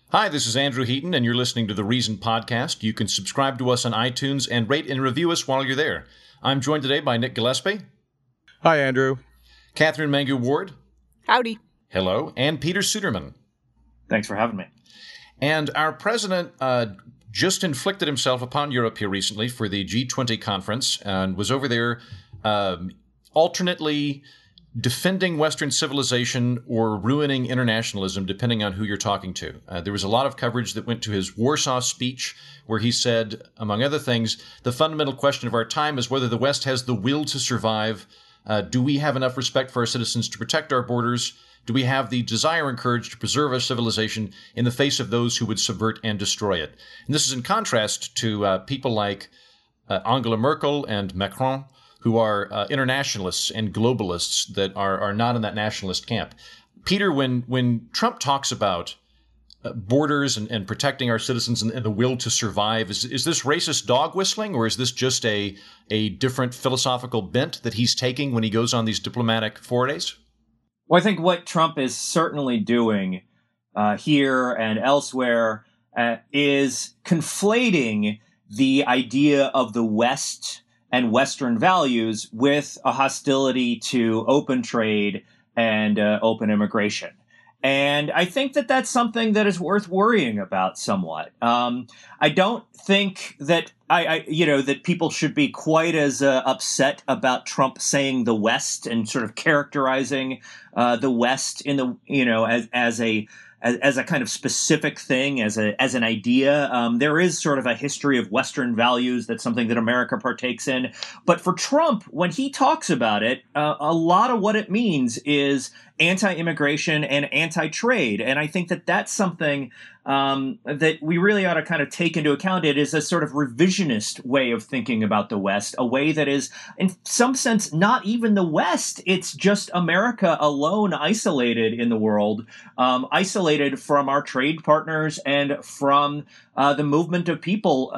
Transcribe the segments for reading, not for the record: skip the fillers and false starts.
Hi, this is Andrew Heaton, and you're listening to the Reason Podcast. You can subscribe to us on iTunes and rate and review us while you're there. I'm joined today by Nick Gillespie. Hi, Andrew. Catherine Mangu-Ward. Howdy. Hello. And Peter Suderman. Thanks for having me. And our president just inflicted himself upon Europe here recently for the G20 conference and was over there alternately defending Western civilization or ruining internationalism, depending on who you're talking to. There was a lot of coverage that went to his Warsaw speech, where he said, among other things, the fundamental question of our time is whether the West has the will to survive. Do we have enough respect for our citizens to protect our borders? Do we have the desire and courage to preserve our civilization in the face of those who would subvert and destroy it? And this is in contrast to people like Angela Merkel and Macron, who are internationalists and globalists that are not in that nationalist camp. Peter, when Trump talks about borders and protecting our citizens and the will to survive, is this racist dog whistling, or is this just a different philosophical bent that he's taking when he goes on these diplomatic forays? Well, I think what Trump is certainly doing here and elsewhere is conflating the idea of the West and Western values with a hostility to open trade and open immigration. And I think that that's something that is worth worrying about somewhat. I don't think that that people should be quite as upset about Trump saying the West and sort of characterizing the West in the as a kind of specific thing, as an idea. There is sort of a history of Western values. That's something that America partakes in. But for Trump, when he talks about it, a lot of what it means is anti-immigration and anti-trade. And I think that that's something that we really ought to kind of take into account. It is a sort of revisionist way of thinking about the West, a way that is, in some sense, not even the West. It's just America alone, isolated in the world, isolated from our trade partners and from the movement of people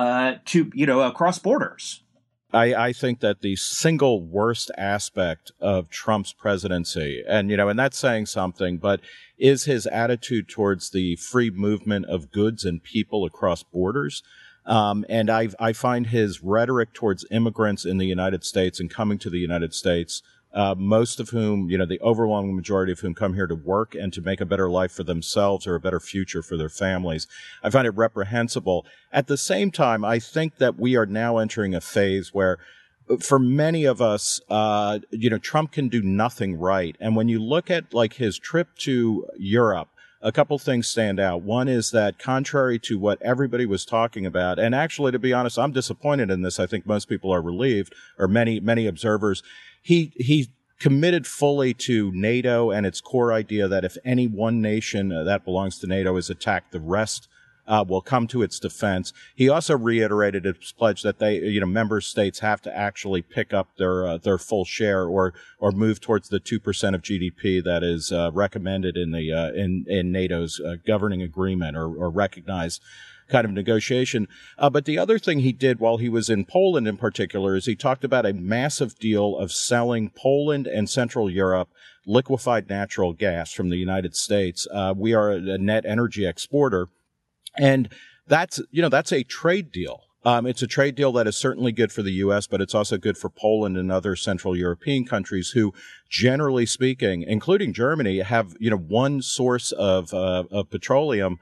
across borders. I think that the single worst aspect of Trump's presidency, and that's saying something, but is his attitude towards the free movement of goods and people across borders. And I find his rhetoric towards immigrants in the United States and coming to the United States, most of whom, the overwhelming majority of whom come here to work and to make a better life for themselves or a better future for their families. I find it reprehensible. At the same time, I think that we are now entering a phase where, for many of us, Trump can do nothing right. And when you look at his trip to Europe, a couple things stand out. One is that, contrary to what everybody was talking about, and actually, to be honest, I'm disappointed in this. I think most people are relieved, or many observers. He committed fully to NATO and its core idea that if any one nation that belongs to NATO is attacked, the rest will come to its defense. He also reiterated his pledge that member states have to actually pick up their full share or move towards the 2% of GDP that is recommended in the in NATO's governing agreement or recognized kind of negotiation. But the other thing he did while he was in Poland in particular is he talked about a massive deal of selling Poland and Central Europe liquefied natural gas from the United States. We are a net energy exporter. And that's a trade deal. It's a trade deal that is certainly good for the U.S., but it's also good for Poland and other Central European countries who, generally speaking, including Germany, have, one source of petroleum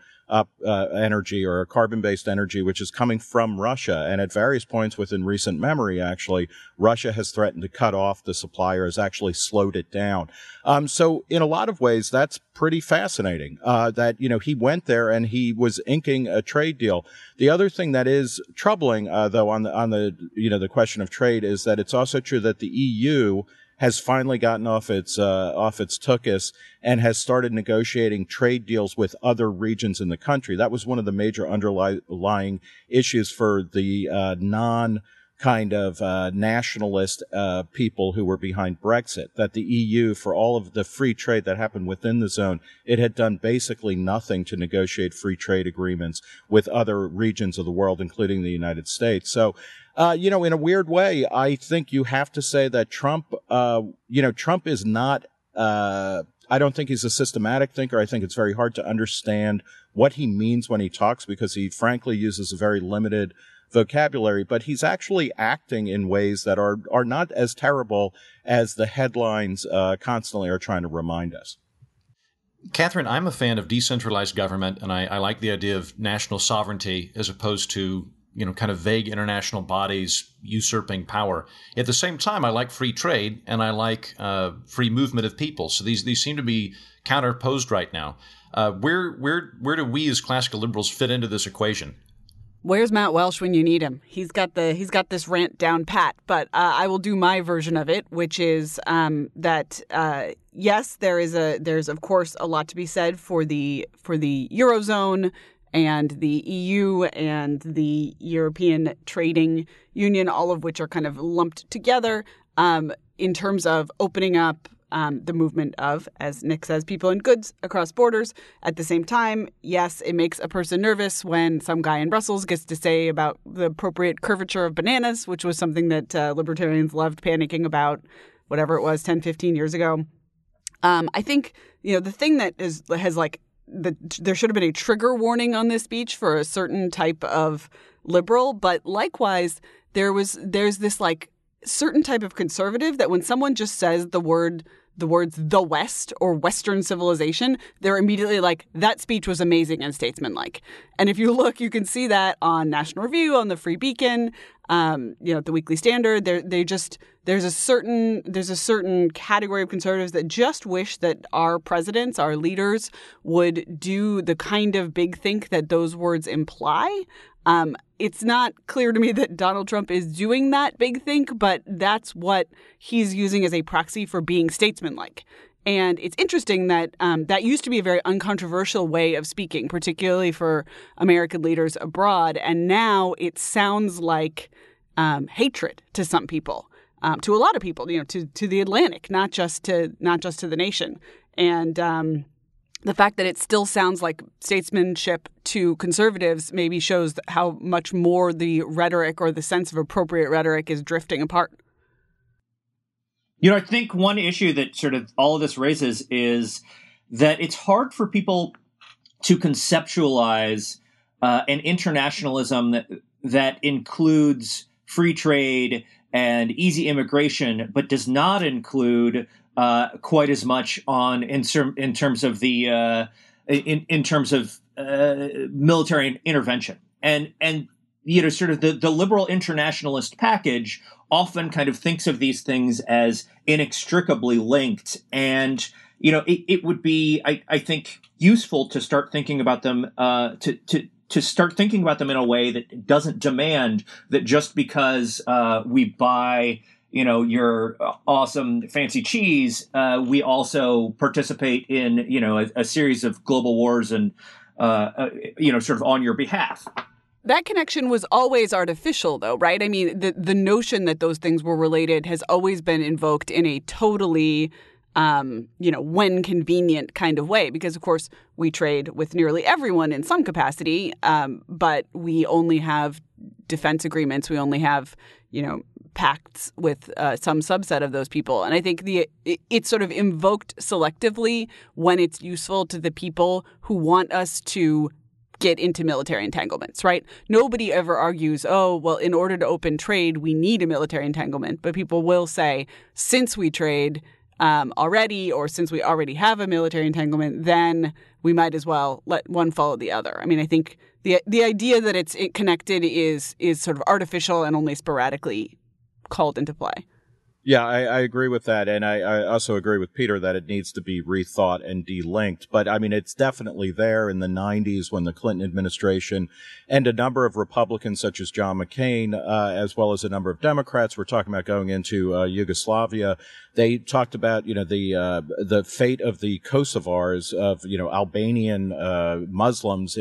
energy or carbon-based energy, which is coming from Russia. And at various points within recent memory, actually, Russia has threatened to cut off the supply or has actually slowed it down. So in a lot of ways, that's pretty fascinating that, he went there and he was inking a trade deal. The other thing that is troubling, though, on the question of trade is that it's also true that the EU has finally gotten off its tuchus and has started negotiating trade deals with other regions in the country. That was one of the major underlying issues for the kind of nationalist people who were behind Brexit, that the EU, for all of the free trade that happened within the zone, it had done basically nothing to negotiate free trade agreements with other regions of the world, including the United States. So, in a weird way, I think you have to say that Trump is not I don't think he's a systematic thinker. I think it's very hard to understand what he means when he talks because he frankly uses a very limited vocabulary, but he's actually acting in ways that are not as terrible as the headlines constantly are trying to remind us. Catherine, I'm a fan of decentralized government, and I like the idea of national sovereignty as opposed to, kind of vague international bodies usurping power. At the same time, I like free trade, and I like free movement of people. So these seem to be counterposed right now. Where do we as classical liberals fit into this equation? Where's Matt Welsh when you need him? He's got this rant down pat, but I will do my version of it, which is that yes, there's of course a lot to be said for the Eurozone and the EU and the European Trading Union, all of which are kind of lumped together in terms of opening up the movement of, as Nick says, people and goods across borders. At the same time, yes, it makes a person nervous when some guy in Brussels gets to say about the appropriate curvature of bananas, which was something that libertarians loved panicking about, whatever it was, 10, 15 years ago. I think, the thing that has like, there should have been a trigger warning on this speech for a certain type of liberal, but likewise, there's this like certain type of conservative that when someone just says the words the West or Western civilization, they're immediately like, that speech was amazing and statesmanlike. And if you look, you can see that on National Review, on the Free Beacon, the Weekly Standard. There's a certain category of conservatives that just wish that our presidents, our leaders, would do the kind of big think that those words imply. It's not clear to me that Donald Trump is doing that big think, but that's what he's using as a proxy for being statesmanlike. And it's interesting that that used to be a very uncontroversial way of speaking, particularly for American leaders abroad. And now it sounds like hatred to some people, to a lot of people, to the Atlantic, not just to the nation. And the fact that it still sounds like statesmanship to conservatives maybe shows how much more the rhetoric or the sense of appropriate rhetoric is drifting apart. I think one issue that sort of all of this raises is that it's hard for people to conceptualize an internationalism that includes free trade and easy immigration, but does not include quite as much in terms of the military intervention and sort of the liberal internationalist package often kind of thinks of these things as inextricably linked, and it would be I think useful to start thinking about them to start thinking about them in a way that doesn't demand that just because we buy your awesome fancy cheese, we also participate in, a series of global wars and, sort of on your behalf. That connection was always artificial, though, right? I mean, the notion that those things were related has always been invoked in a totally, when convenient kind of way, because, of course, we trade with nearly everyone in some capacity, but we only have defense agreements. We only have, pacts with some subset of those people. And I think it's sort of invoked selectively when it's useful to the people who want us to get into military entanglements, right? Nobody ever argues, oh, well, in order to open trade, we need a military entanglement. But people will say, since we trade already, or since we already have a military entanglement, then we might as well let one follow the other. I mean, I think the idea that it's connected is sort of artificial and only sporadically called into play. Yeah, I agree with that. And I also agree with Peter that it needs to be rethought and delinked. But I mean, it's definitely there in the 90s when the Clinton administration and a number of Republicans such as John McCain, as well as a number of Democrats were talking about going into Yugoslavia. They talked about, the fate of the Kosovars, of, Albanian Muslims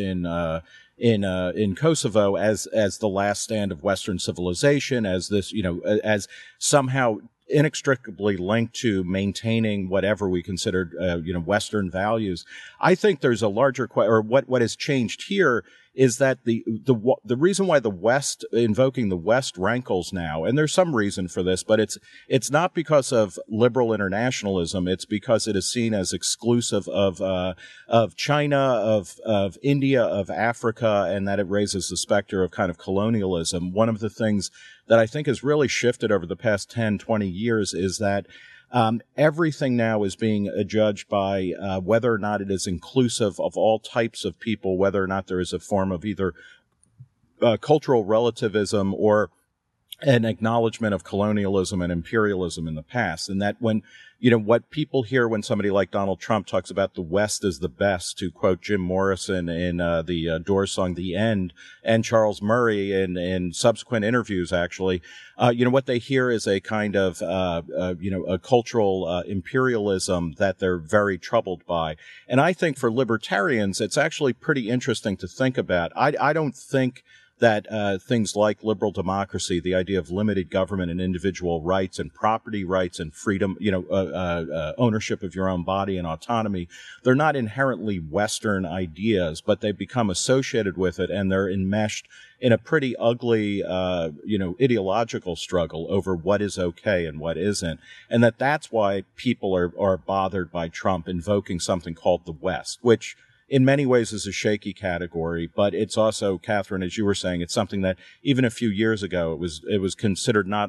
in Kosovo as the last stand of Western civilization, as this, as somehow inextricably linked to maintaining whatever we considered, Western values. I think there's a larger or what has changed here is that the reason why the West, invoking the West, rankles now, and there's some reason for this, but it's not because of liberal internationalism. It's because it is seen as exclusive of China, of India, of Africa, and that it raises the specter of kind of colonialism. One of the things that I think has really shifted over the past 10, 20 years is that everything now is being judged by whether or not it is inclusive of all types of people, whether or not there is a form of either cultural relativism or an acknowledgement of colonialism and imperialism in the past. And that when, what people hear when somebody like Donald Trump talks about the West as the best, to quote Jim Morrison in the Doors song The End, and Charles Murray in subsequent interviews, actually, what they hear is a kind of, a cultural imperialism that they're very troubled by. And I think for libertarians, it's actually pretty interesting to think about. I don't think that things like liberal democracy, the idea of limited government and individual rights and property rights and freedom, ownership of your own body and autonomy, they're not inherently Western ideas, but they become associated with it, and they're enmeshed in a pretty ugly, ideological struggle over what is okay and what isn't. And that's why people are bothered by Trump invoking something called the West, which in many ways is a shaky category, but it's also, Catherine, as you were saying, it's something that even a few years ago it was considered not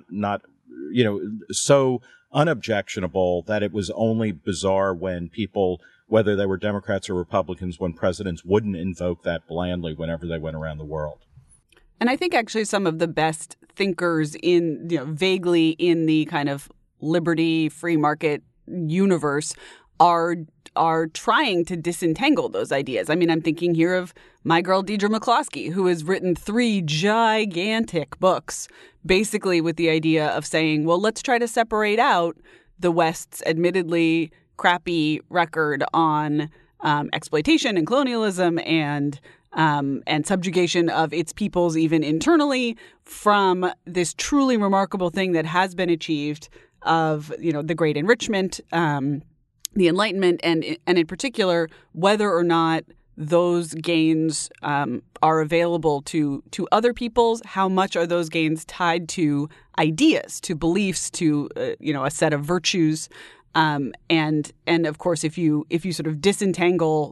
so unobjectionable that it was only bizarre when people, whether they were Democrats or Republicans, when presidents wouldn't invoke that blandly whenever they went around the world. And I think actually some of the best thinkers in, vaguely in the kind of liberty, free market universe are trying to disentangle those ideas. I mean, I'm thinking here of my girl Deidre McCloskey, who has written 3 gigantic books, basically with the idea of saying, well, let's try to separate out the West's admittedly crappy record on exploitation and colonialism and subjugation of its peoples, even internally, from this truly remarkable thing that has been achieved of, the great enrichment, the Enlightenment, and in particular, whether or not those gains are available to other peoples. How much are those gains tied to ideas, to beliefs, to a set of virtues, and of course, if you sort of disentangle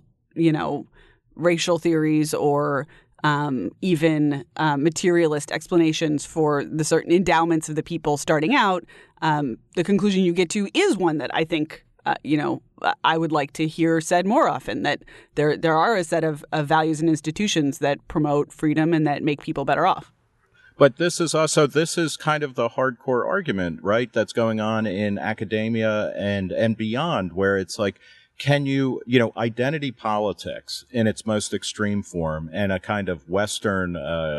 racial theories or even materialist explanations for the certain endowments of the people starting out, the conclusion you get to is one that I think. I would like to hear said more often, that there are a set of values and institutions that promote freedom and that make people better off. But this is kind of the hardcore argument, right, that's going on in academia and beyond, where it's like, can you, identity politics in its most extreme form and a kind of Western,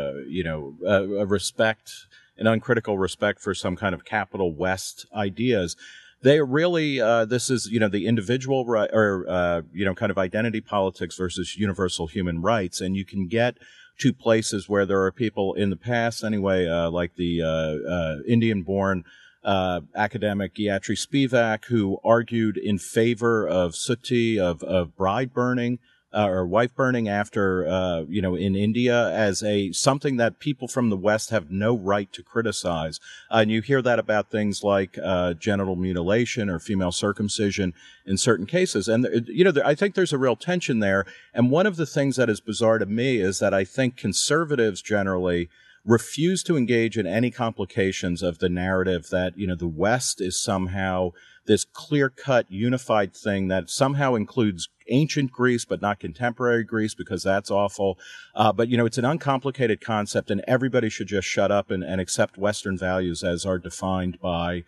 a respect, an uncritical respect for some kind of capital West ideas, they really, this is, the individual right, or, kind of identity politics versus universal human rights. And you can get to places where there are people in the past, anyway, like the Indian-born academic Gayatri Spivak, who argued in favor of suttee, of bride burning, or wife burning after, in India as something that people from the West have no right to criticize. And you hear that about things like genital mutilation or female circumcision in certain cases. And, I think there's a real tension there. And one of the things that is bizarre to me is that I think conservatives generally refuse to engage in any complications of the narrative that, the West is somehow this clear-cut, unified thing that somehow includes ancient Greece, but not contemporary Greece, because that's awful. But, it's an uncomplicated concept, and everybody should just shut up and accept Western values as are defined by,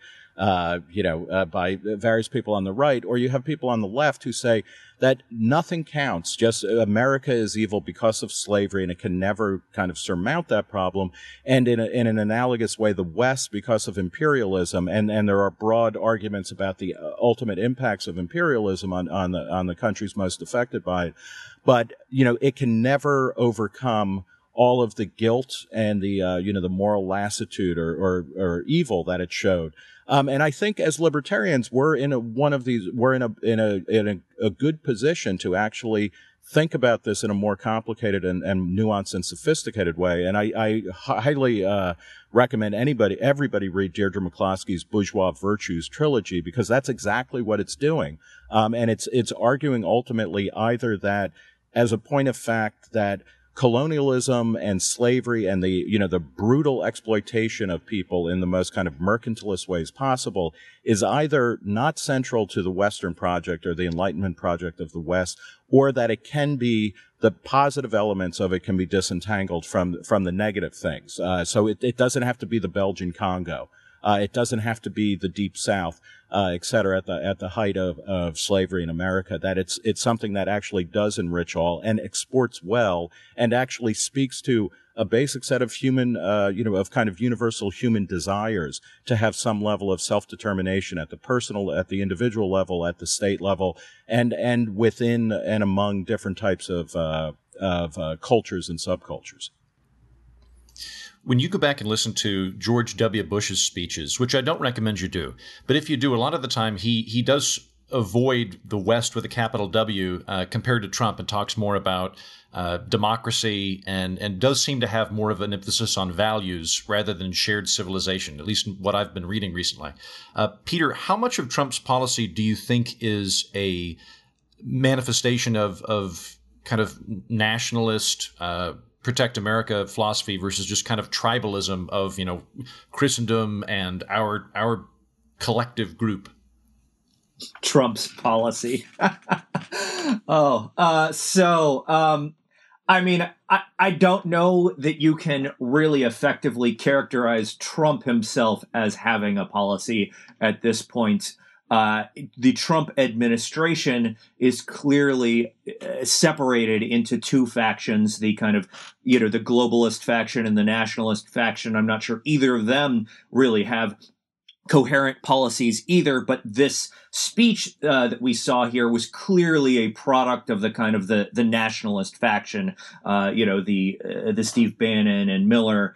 by various people on the right. Or you have people on the left who say that nothing counts, just America is evil because of slavery, and it can never kind of surmount that problem. And in an analogous way, the West, because of imperialism, and there are broad arguments about the ultimate impacts of imperialism on the countries most affected by it. But, it can never overcome all of the guilt and the the moral lassitude or evil that it showed. And I think as libertarians, we're in a good position to actually think about this in a more complicated and nuanced and sophisticated way. And I highly recommend everybody read Deirdre McCloskey's Bourgeois Virtues trilogy, because that's exactly what it's doing. And it's arguing ultimately either that, as a point of fact, that colonialism and slavery and the brutal exploitation of people in the most kind of mercantilist ways possible is either not central to the Western project or the Enlightenment project of the West, or that it can be, the positive elements of it can be disentangled from the negative things. So it doesn't have to be the Belgian Congo. It doesn't have to be the Deep South, et cetera, at the height of slavery in America. That it's something that actually does enrich all and exports well, and actually speaks to a basic set of human, of kind of universal human desires to have some level of self-determination at the personal, at the individual level, at the state level, and within and among different types of cultures and subcultures. When you go back and listen to George W. Bush's speeches, which I don't recommend you do, but if you do, a lot of the time he does avoid the West with a capital W compared to Trump, and talks more about democracy and does seem to have more of an emphasis on values rather than shared civilization, at least in what I've been reading recently. Peter, how much of Trump's policy do you think is a manifestation of kind of nationalist protect America philosophy versus just kind of tribalism of, Christendom and our collective group? Trump's policy. I don't know that you can really effectively characterize Trump himself as having a policy at this point. The Trump administration is clearly separated into two factions, the kind of, the globalist faction and the nationalist faction. I'm not sure either of them really have coherent policies either, but this speech that we saw here was clearly a product of the kind of the nationalist faction, the Steve Bannon and Miller,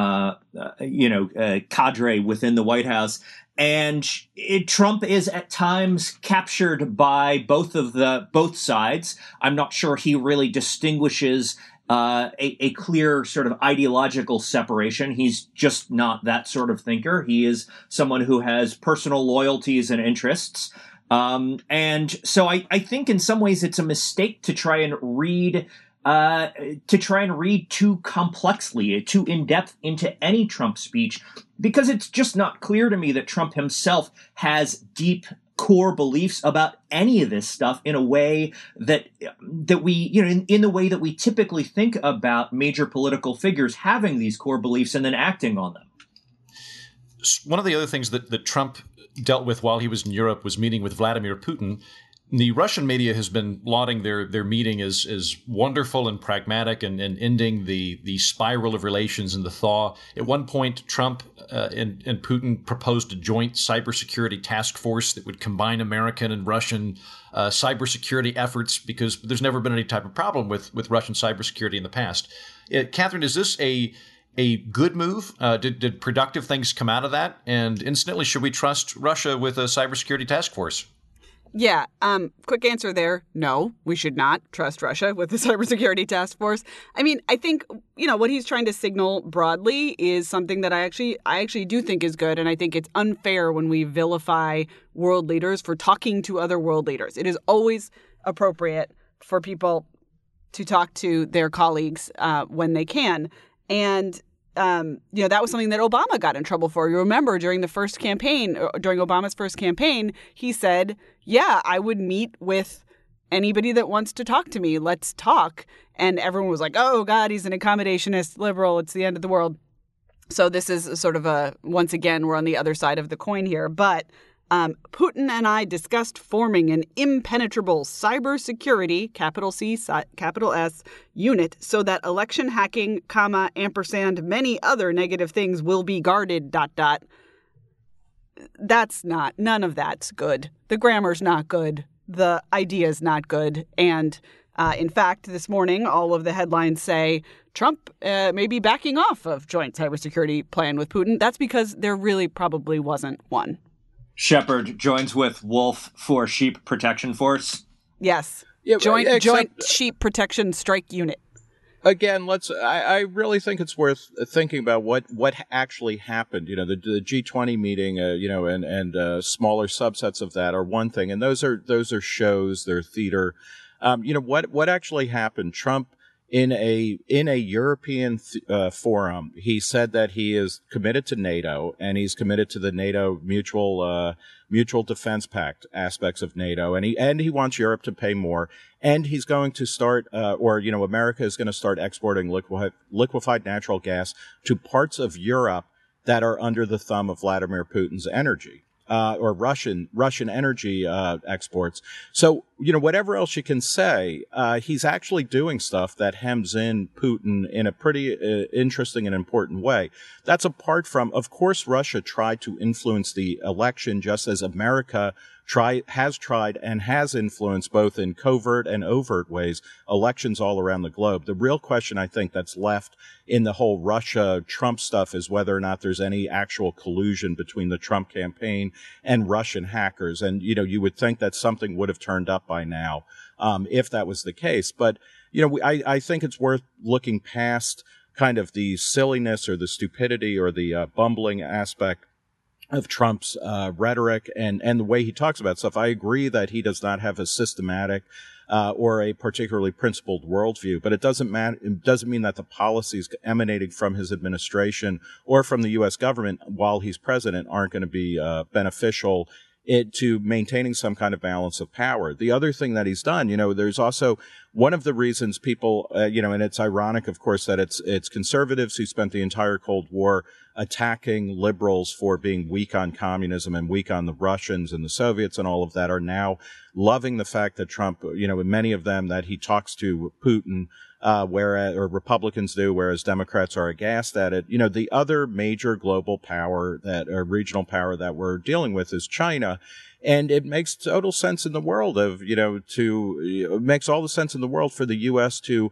cadre within the White House. And Trump is at times captured by both sides. I'm not sure he really distinguishes a clear sort of ideological separation. He's just not that sort of thinker. He is someone who has personal loyalties and interests. And so I think in some ways it's a mistake to try and read too complexly, too in-depth into any Trump speech, because it's just not clear to me that Trump himself has deep core beliefs about any of this stuff in a way that we, in the way that we typically think about major political figures having these core beliefs and then acting on them. One of the other things that Trump dealt with while he was in Europe was meeting with Vladimir Putin. The Russian media has been lauding their meeting as wonderful and pragmatic and ending the spiral of relations and the thaw. At one point, Trump and Putin proposed a joint cybersecurity task force that would combine American and Russian cybersecurity efforts, because there's never been any type of problem with Russian cybersecurity in the past. Catherine, is this a good move? Did productive things come out of that? And incidentally, should we trust Russia with a cybersecurity task force? Yeah. Quick answer there. No, we should not trust Russia with the cybersecurity task force. I mean, I think, what he's trying to signal broadly is something that I actually do think is good. And I think it's unfair when we vilify world leaders for talking to other world leaders. It is always appropriate for people to talk to their colleagues when they can. And that was something that Obama got in trouble for. You remember during Obama's first campaign, he said, yeah, I would meet with anybody that wants to talk to me. Let's talk. And everyone was like, oh, God, he's an accommodationist liberal. It's the end of the world. So this is sort of once again, we're on the other side of the coin here. But Putin and I discussed forming an impenetrable cybersecurity, capital C, capital S, unit so that election hacking, ampersand, many other negative things will be guarded, ... None of that's good. The grammar's not good. The idea's not good. And in fact, this morning, all of the headlines say Trump may be backing off of joint cybersecurity plan with Putin. That's because there really probably wasn't one. Shepard joins with Wolf for Sheep Protection Force. Yes. Yeah, Joint Sheep Protection Strike Unit. Again, I really think it's worth thinking about what actually happened. You know, the G20 meeting, and smaller subsets of that are one thing, and those are shows, they're theater. What actually happened? Trump, in a European forum, he said that he is committed to NATO, and he's committed to the NATO mutual defense pact aspects of NATO, and he wants Europe to pay more, and he's going to start, America is going to start exporting liquefied natural gas to parts of Europe that are under the thumb of Vladimir Putin's energy. Or Russian energy exports. So, whatever else you can say, he's actually doing stuff that hems in Putin in a pretty interesting and important way. That's apart from, of course, Russia tried to influence the election just as America has tried and has influenced both in covert and overt ways elections all around the globe. The real question I think that's left in the whole Russia-Trump stuff is whether or not there's any actual collusion between the Trump campaign and Russian hackers. And, you would think that something would have turned up by now if that was the case. But, I think it's worth looking past kind of the silliness or the stupidity or the bumbling aspect of Trump's rhetoric and the way he talks about stuff. I agree that he does not have a systematic or a particularly principled worldview, but it doesn't mean that the policies emanating from his administration or from the U.S. government while he's president aren't going to be beneficial to maintaining some kind of balance of power. The other thing that he's done, there's also one of the reasons people, and it's ironic, of course, that it's conservatives who spent the entire Cold War attacking liberals for being weak on communism and weak on the Russians and the Soviets and all of that are now loving the fact that Trump, many of them that he talks to Putin, whereas Republicans do, whereas Democrats are aghast at it. The other major global power regional power that we're dealing with is China. And it makes total sense in the world it makes all the sense in the world for the U.S. to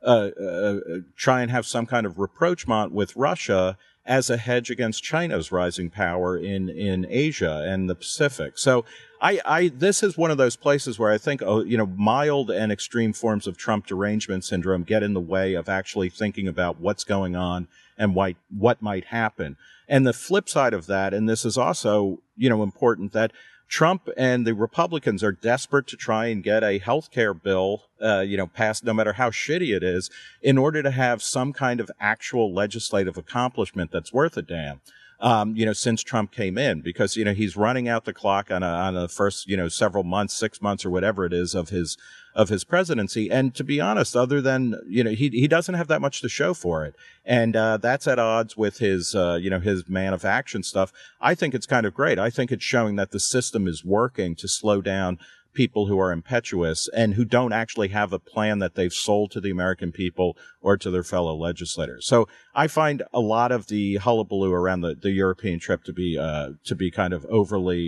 try and have some kind of rapprochement with Russia as a hedge against China's rising power in Asia and the Pacific. So this is one of those places where I think, mild and extreme forms of Trump derangement syndrome get in the way of actually thinking about what's going on and what might happen. And the flip side of that, and this is also, important, that Trump and the Republicans are desperate to try and get a health care bill, passed, no matter how shitty it is, in order to have some kind of actual legislative accomplishment that's worth a damn. Since Trump came in, because, he's running out the clock on the first, several months, 6 months or whatever it is of his presidency. And to be honest, other than, he doesn't have that much to show for it. And, that's at odds with his, his man of action stuff. I think it's kind of great. I think it's showing that the system is working to slow down people who are impetuous and who don't actually have a plan that they've sold to the American people or to their fellow legislators. So I find a lot of the hullabaloo around the European trip to be kind of overly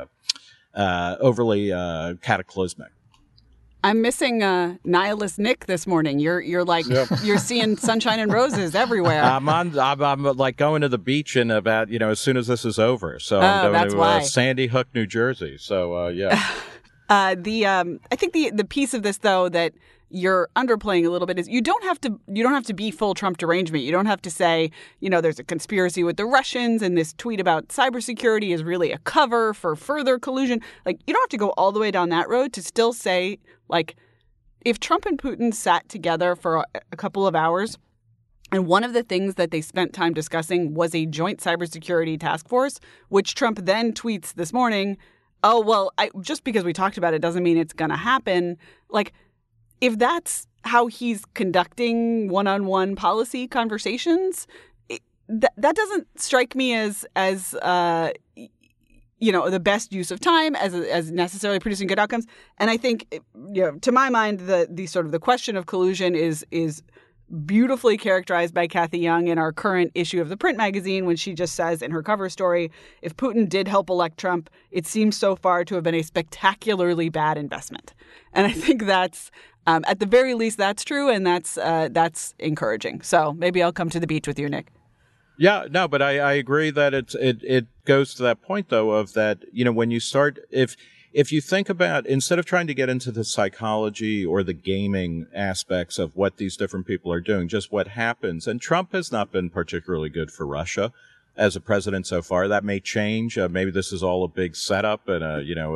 cataclysmic. I'm missing nihilist Nick this morning. You're like you're seeing sunshine and roses everywhere. I'm like going to the beach in about as soon as this is over. So I'm going to Sandy Hook, New Jersey. So yeah. I think the piece of this though that you're underplaying a little bit is you don't have to be full Trump derangement. You don't have to say, there's a conspiracy with the Russians and this tweet about cybersecurity is really a cover for further collusion. Like, you don't have to go all the way down that road to still say, like, if Trump and Putin sat together for a couple of hours and one of the things that they spent time discussing was a joint cybersecurity task force, which Trump then tweets this morning, oh, well, just because we talked about it doesn't mean it's going to happen. Like, if that's how he's conducting one-on-one policy conversations, that doesn't strike me as the best use of time, as necessarily producing good outcomes. And I think, to my mind, the sort of the question of collusion is beautifully characterized by Kathy Young in our current issue of the print magazine when she just says in her cover story, if Putin did help elect Trump, it seems so far to have been a spectacularly bad investment. And I think that's, at the very least, that's true, and that's encouraging. So maybe I'll come to the beach with you, Nick. Yeah, no, but I agree that it goes to that point, though, of that, when you start, if you think about, instead of trying to get into the psychology or the gaming aspects of what these different people are doing, just what happens. And Trump has not been particularly good for Russia as a president so far. That may change. Maybe this is all a big setup and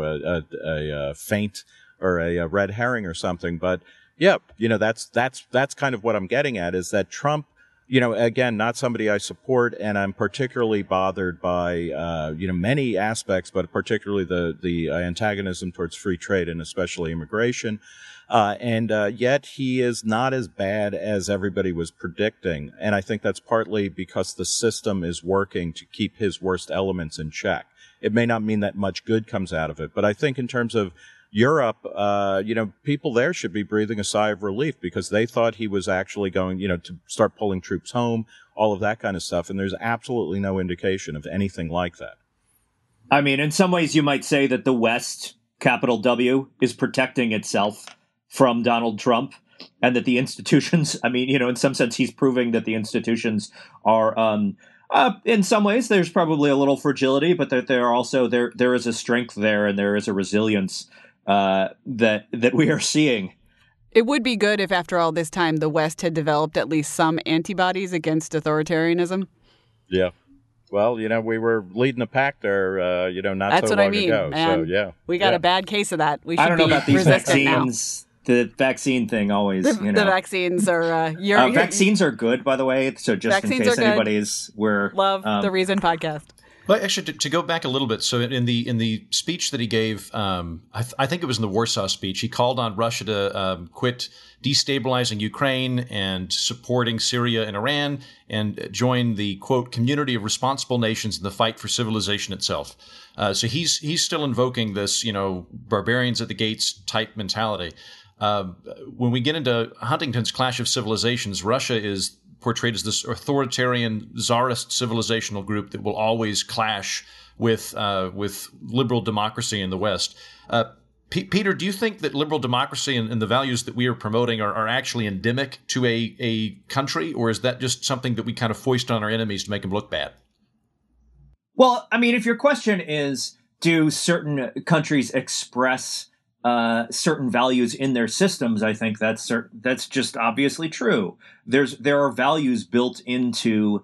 a feint or a red herring or something. But yeah, that's kind of what I'm getting at, is that Trump, again, not somebody I support, and I'm particularly bothered by, many aspects, but particularly the antagonism towards free trade and especially immigration. And yet he is not as bad as everybody was predicting. And I think that's partly because the system is working to keep his worst elements in check. It may not mean that much good comes out of it, but I think in terms of Europe, people there should be breathing a sigh of relief, because they thought he was actually going, to start pulling troops home, all of that kind of stuff. And there's absolutely no indication of anything like that. I mean, in some ways, you might say that the West, capital W, is protecting itself from Donald Trump, and that the institutions, in some sense, he's proving that the institutions are, in some ways, there's probably a little fragility, but that there is a strength there, and there is a resilience that we are seeing. It would be good if, after all this time, the West had developed at least some antibodies against authoritarianism. Yeah. Well, we were leading the pack there, not That's so what long I mean, ago. man. So, yeah. We got a bad case of that. We should I don't know about these vaccines. The vaccine thing always, The vaccines are... vaccines are good, by the way, so just in case anybody's... Love the Reason podcast. Well, actually, to go back a little bit, so in the speech that he gave, I think it was in the Warsaw speech, he called on Russia to quit destabilizing Ukraine and supporting Syria and Iran, and join the, quote, community of responsible nations in the fight for civilization itself. So he's still invoking this, barbarians at the gates type mentality. When we get into Huntington's Clash of Civilizations, Russia is portrayed as this authoritarian czarist civilizational group that will always clash with liberal democracy in the West. Peter, do you think that liberal democracy and the values that we are promoting are actually endemic to a country, or is that just something that we kind of foist on our enemies to make them look bad? Well, if your question is, do certain countries express certain values in their systems, I think that's just obviously true. There are values built into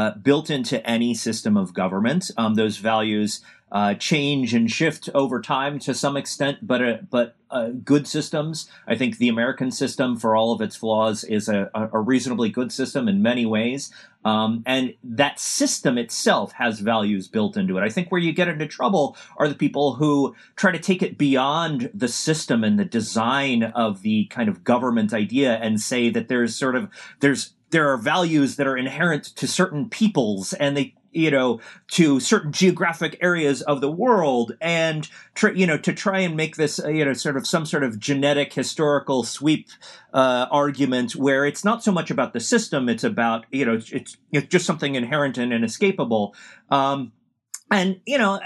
any system of government. Those values change and shift over time to some extent, but good systems. I think the American system, for all of its flaws, is a reasonably good system in many ways. And that system itself has values built into it. I think where you get into trouble are the people who try to take it beyond the system and the design of the kind of government idea and say that there are values that are inherent to certain peoples, and to certain geographic areas of the world, and to try and make this, some sort of genetic historical sweep argument where it's not so much about the system, it's about, it's just something inherent and inescapable. That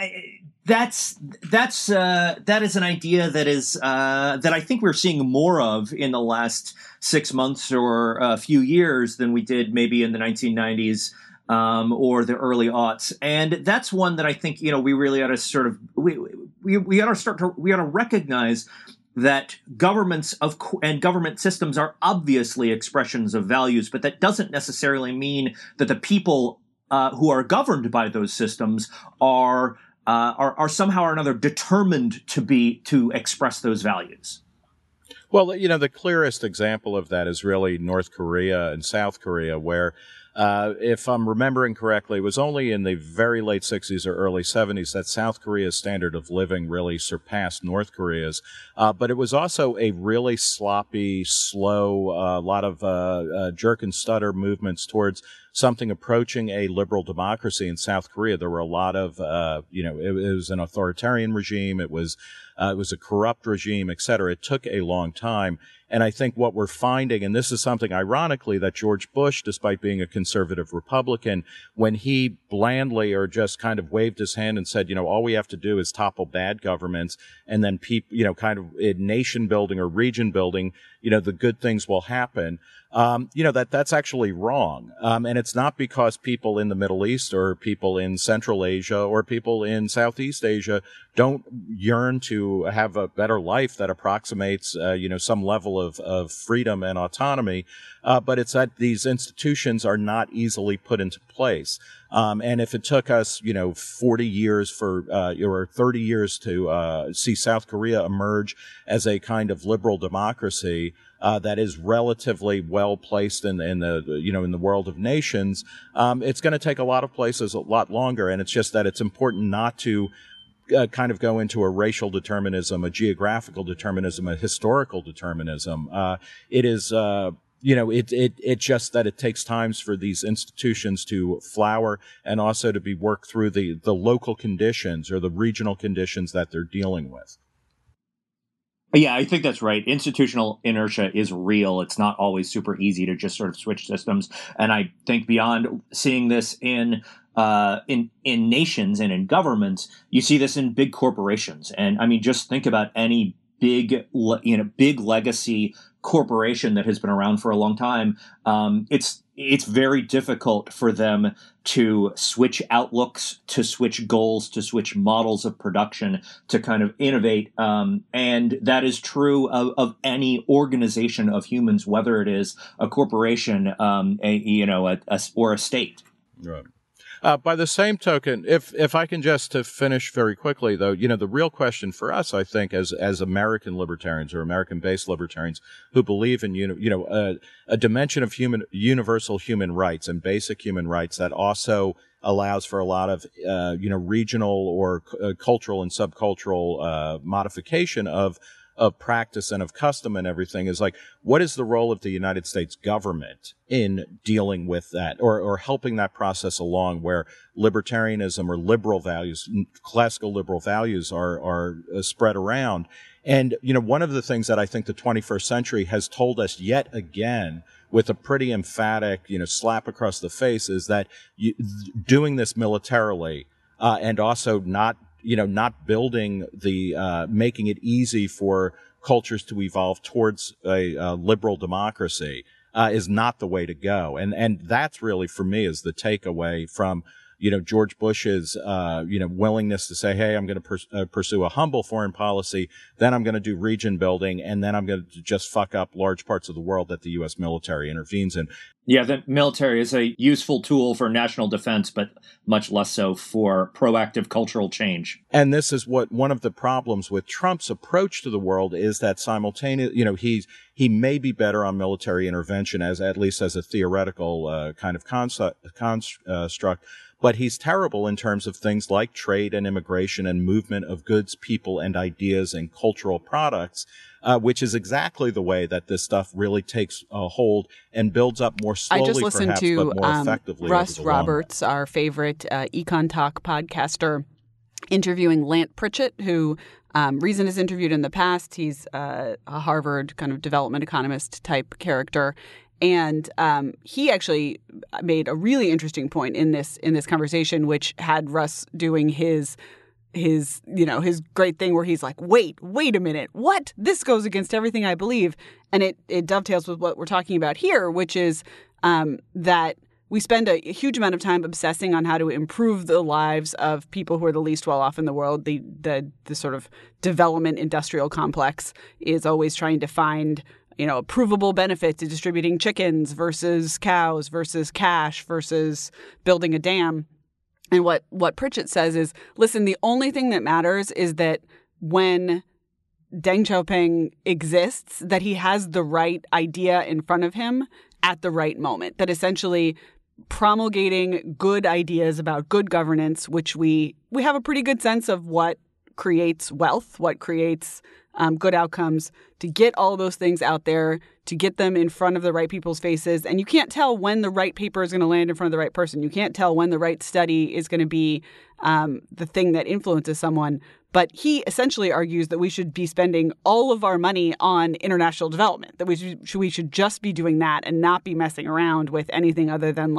is an idea that I think we're seeing more of in the last 6 months or a few years than we did maybe in the 1990s. Or the early aughts. And that's one that I think, we really ought to we ought to recognize that governments and government systems are obviously expressions of values, but that doesn't necessarily mean that the people who are governed by those systems are somehow or another determined to express those values. Well, the clearest example of that is really North Korea and South Korea, where if I'm remembering correctly, it was only in the very late 60s or early 70s that South Korea's standard of living really surpassed North Korea's. But it was also a really sloppy, slow, lot of jerk and stutter movements towards something approaching a liberal democracy in South Korea. There were a lot of, it was an authoritarian regime. It was a corrupt regime, et cetera. It took a long time. And I think what we're finding, and this is something ironically that George Bush, despite being a conservative Republican, when he blandly or just kind of waved his hand and said, all we have to do is topple bad governments, and then people, kind of in nation building or region building, the good things will happen. That's actually wrong. And it's not because people in the Middle East or people in Central Asia or people in Southeast Asia don't yearn to have a better life that approximates, some level of freedom and autonomy. But it's that these institutions are not easily put into place. And if it took us, 40 years or 30 years to see South Korea emerge as a kind of liberal democracy, that is relatively well placed in the world of nations, it's going to take a lot of places a lot longer. And it's just that it's important not to kind of go into a racial determinism, a geographical determinism, a historical determinism. It is, it's just that it takes times for these institutions to flower and also to be worked through the local conditions or the regional conditions that they're dealing with. Yeah, I think that's right. Institutional inertia is real. It's not always super easy to just sort of switch systems. And I think beyond seeing this in nations and in governments, you see this in big corporations. And I mean, just think about any big legacy corporation that has been around for a long time. It's very difficult for them to switch outlooks, to switch goals, to switch models of production, to kind of innovate. And that is true of any organization of humans, whether it is a corporation, or a state. Right. By the same token, if I can just to finish very quickly, though, the real question for us, I think, as American libertarians or American-based libertarians who believe in, a dimension of universal human rights and basic human rights that also allows for a lot of, regional or cultural and subcultural modification of practice and of custom and everything, is like, what is the role of the United States government in dealing with that or helping that process along, where libertarianism or liberal values, classical liberal values are spread around? And, one of the things that I think the 21st century has told us yet again with a pretty emphatic, slap across the face is that doing this militarily and also not building making it easy for cultures to evolve towards a liberal democracy is not the way to go. And that's really, for me, is the takeaway from, George Bush's, willingness to say, hey, I'm going to pursue a humble foreign policy, then I'm going to do region building, and then I'm going to just fuck up large parts of the world that the U.S. military intervenes in. Yeah, the military is a useful tool for national defense, but much less so for proactive cultural change. And this is what one of the problems with Trump's approach to the world is, that simultaneously, he may be better on military intervention at least as a theoretical kind of construct, but he's terrible in terms of things like trade and immigration and movement of goods, people, and ideas and cultural products, which is exactly the way that this stuff really takes a hold and builds up more slowly, I just listened perhaps, to but more effectively. Russ Roberts, our favorite Econ Talk podcaster, interviewing Lant Pritchett, who Reason has interviewed in the past. He's a Harvard kind of development economist type character. And he actually made a really interesting point in this conversation, which had Russ doing his great thing where he's like, wait a minute, what? This goes against everything I believe. And it dovetails with what we're talking about here, which is that we spend a huge amount of time obsessing on how to improve the lives of people who are the least well off in the world. The sort of development industrial complex is always trying to find a provable benefit to distributing chickens versus cows versus cash versus building a dam. And what Pritchett says is, listen, the only thing that matters is that when Deng Xiaoping exists, that he has the right idea in front of him at the right moment. That essentially promulgating good ideas about good governance, which we have a pretty good sense of what creates wealth, what creates good outcomes, to get all those things out there, to get them in front of the right people's faces. And you can't tell when the right paper is going to land in front of the right person. You can't tell when the right study is going to be the thing that influences someone. But he essentially argues that we should be spending all of our money on international development, that we should just be doing that and not be messing around with anything other than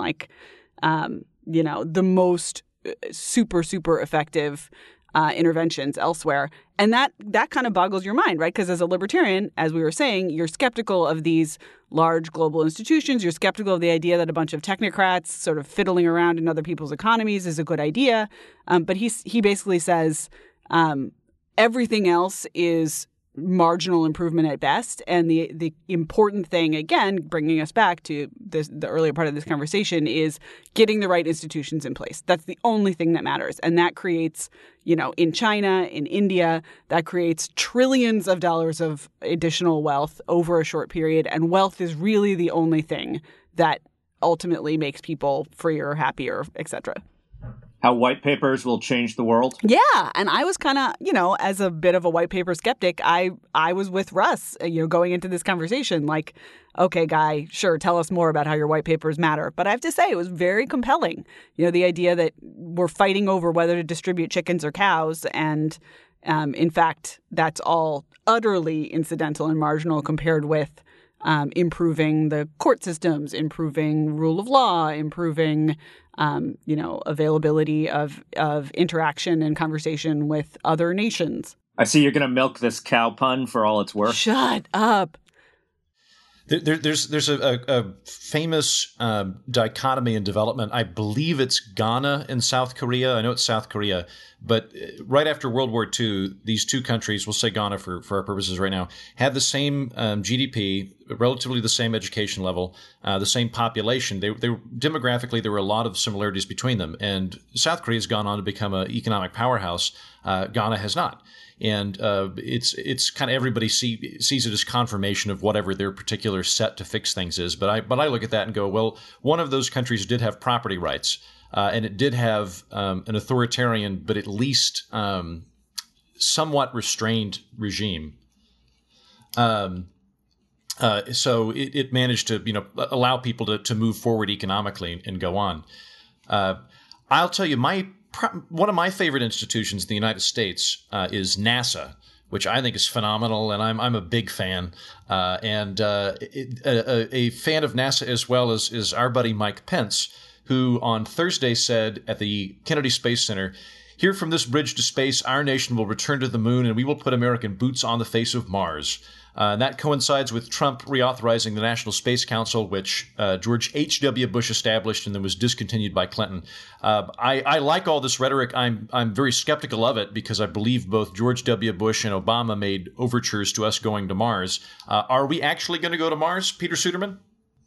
the most super, super effective interventions elsewhere. And that kind of boggles your mind, right? Because as a libertarian, as we were saying, you're skeptical of these large global institutions. You're skeptical of the idea that a bunch of technocrats sort of fiddling around in other people's economies is a good idea. But he basically says everything else is marginal improvement at best. And the important thing, again, bringing us back to the earlier part of this conversation, is getting the right institutions in place. That's the only thing that matters. And that creates, in China, in India, that creates trillions of dollars of additional wealth over a short period. And wealth is really the only thing that ultimately makes people freer, happier, et cetera. How white papers will change the world? Yeah. And I was kind of, as a bit of a white paper skeptic, I was with Russ, going into this conversation like, okay, Guy, sure, tell us more about how your white papers matter. But I have to say, it was very compelling. The idea that we're fighting over whether to distribute chickens or cows. And in fact, that's all utterly incidental and marginal compared with improving the court systems, improving rule of law, improving availability of interaction and conversation with other nations. I see you're going to milk this cow pun for all it's worth. Shut up. There's a famous dichotomy in development. I believe it's Ghana and South Korea. I know it's South Korea. But right after World War II, these two countries, we'll say Ghana for our purposes right now, had the same GDP, relatively the same education level, the same population. They demographically, there were a lot of similarities between them. And South Korea has gone on to become an economic powerhouse. Ghana has not. And it's kind of everybody sees it as confirmation of whatever their particular set to fix things is. But I look at that and go, well, one of those countries did have property rights, and it did have an authoritarian, but at least somewhat restrained regime. So it managed to allow people to move forward economically and go on. I'll tell you, one of my favorite institutions in the United States is NASA, which I think is phenomenal, and I'm a big fan. And a fan of NASA as well is our buddy Mike Pence, who on Thursday said at the Kennedy Space Center, "Here from this bridge to space, our nation will return to the moon, and we will put American boots on the face of Mars." And that coincides with Trump reauthorizing the National Space Council, which George H.W. Bush established and then was discontinued by Clinton. I like all this rhetoric. I'm very skeptical of it because I believe both George W. Bush and Obama made overtures to us going to Mars. Are we actually going to go to Mars, Peter Suderman?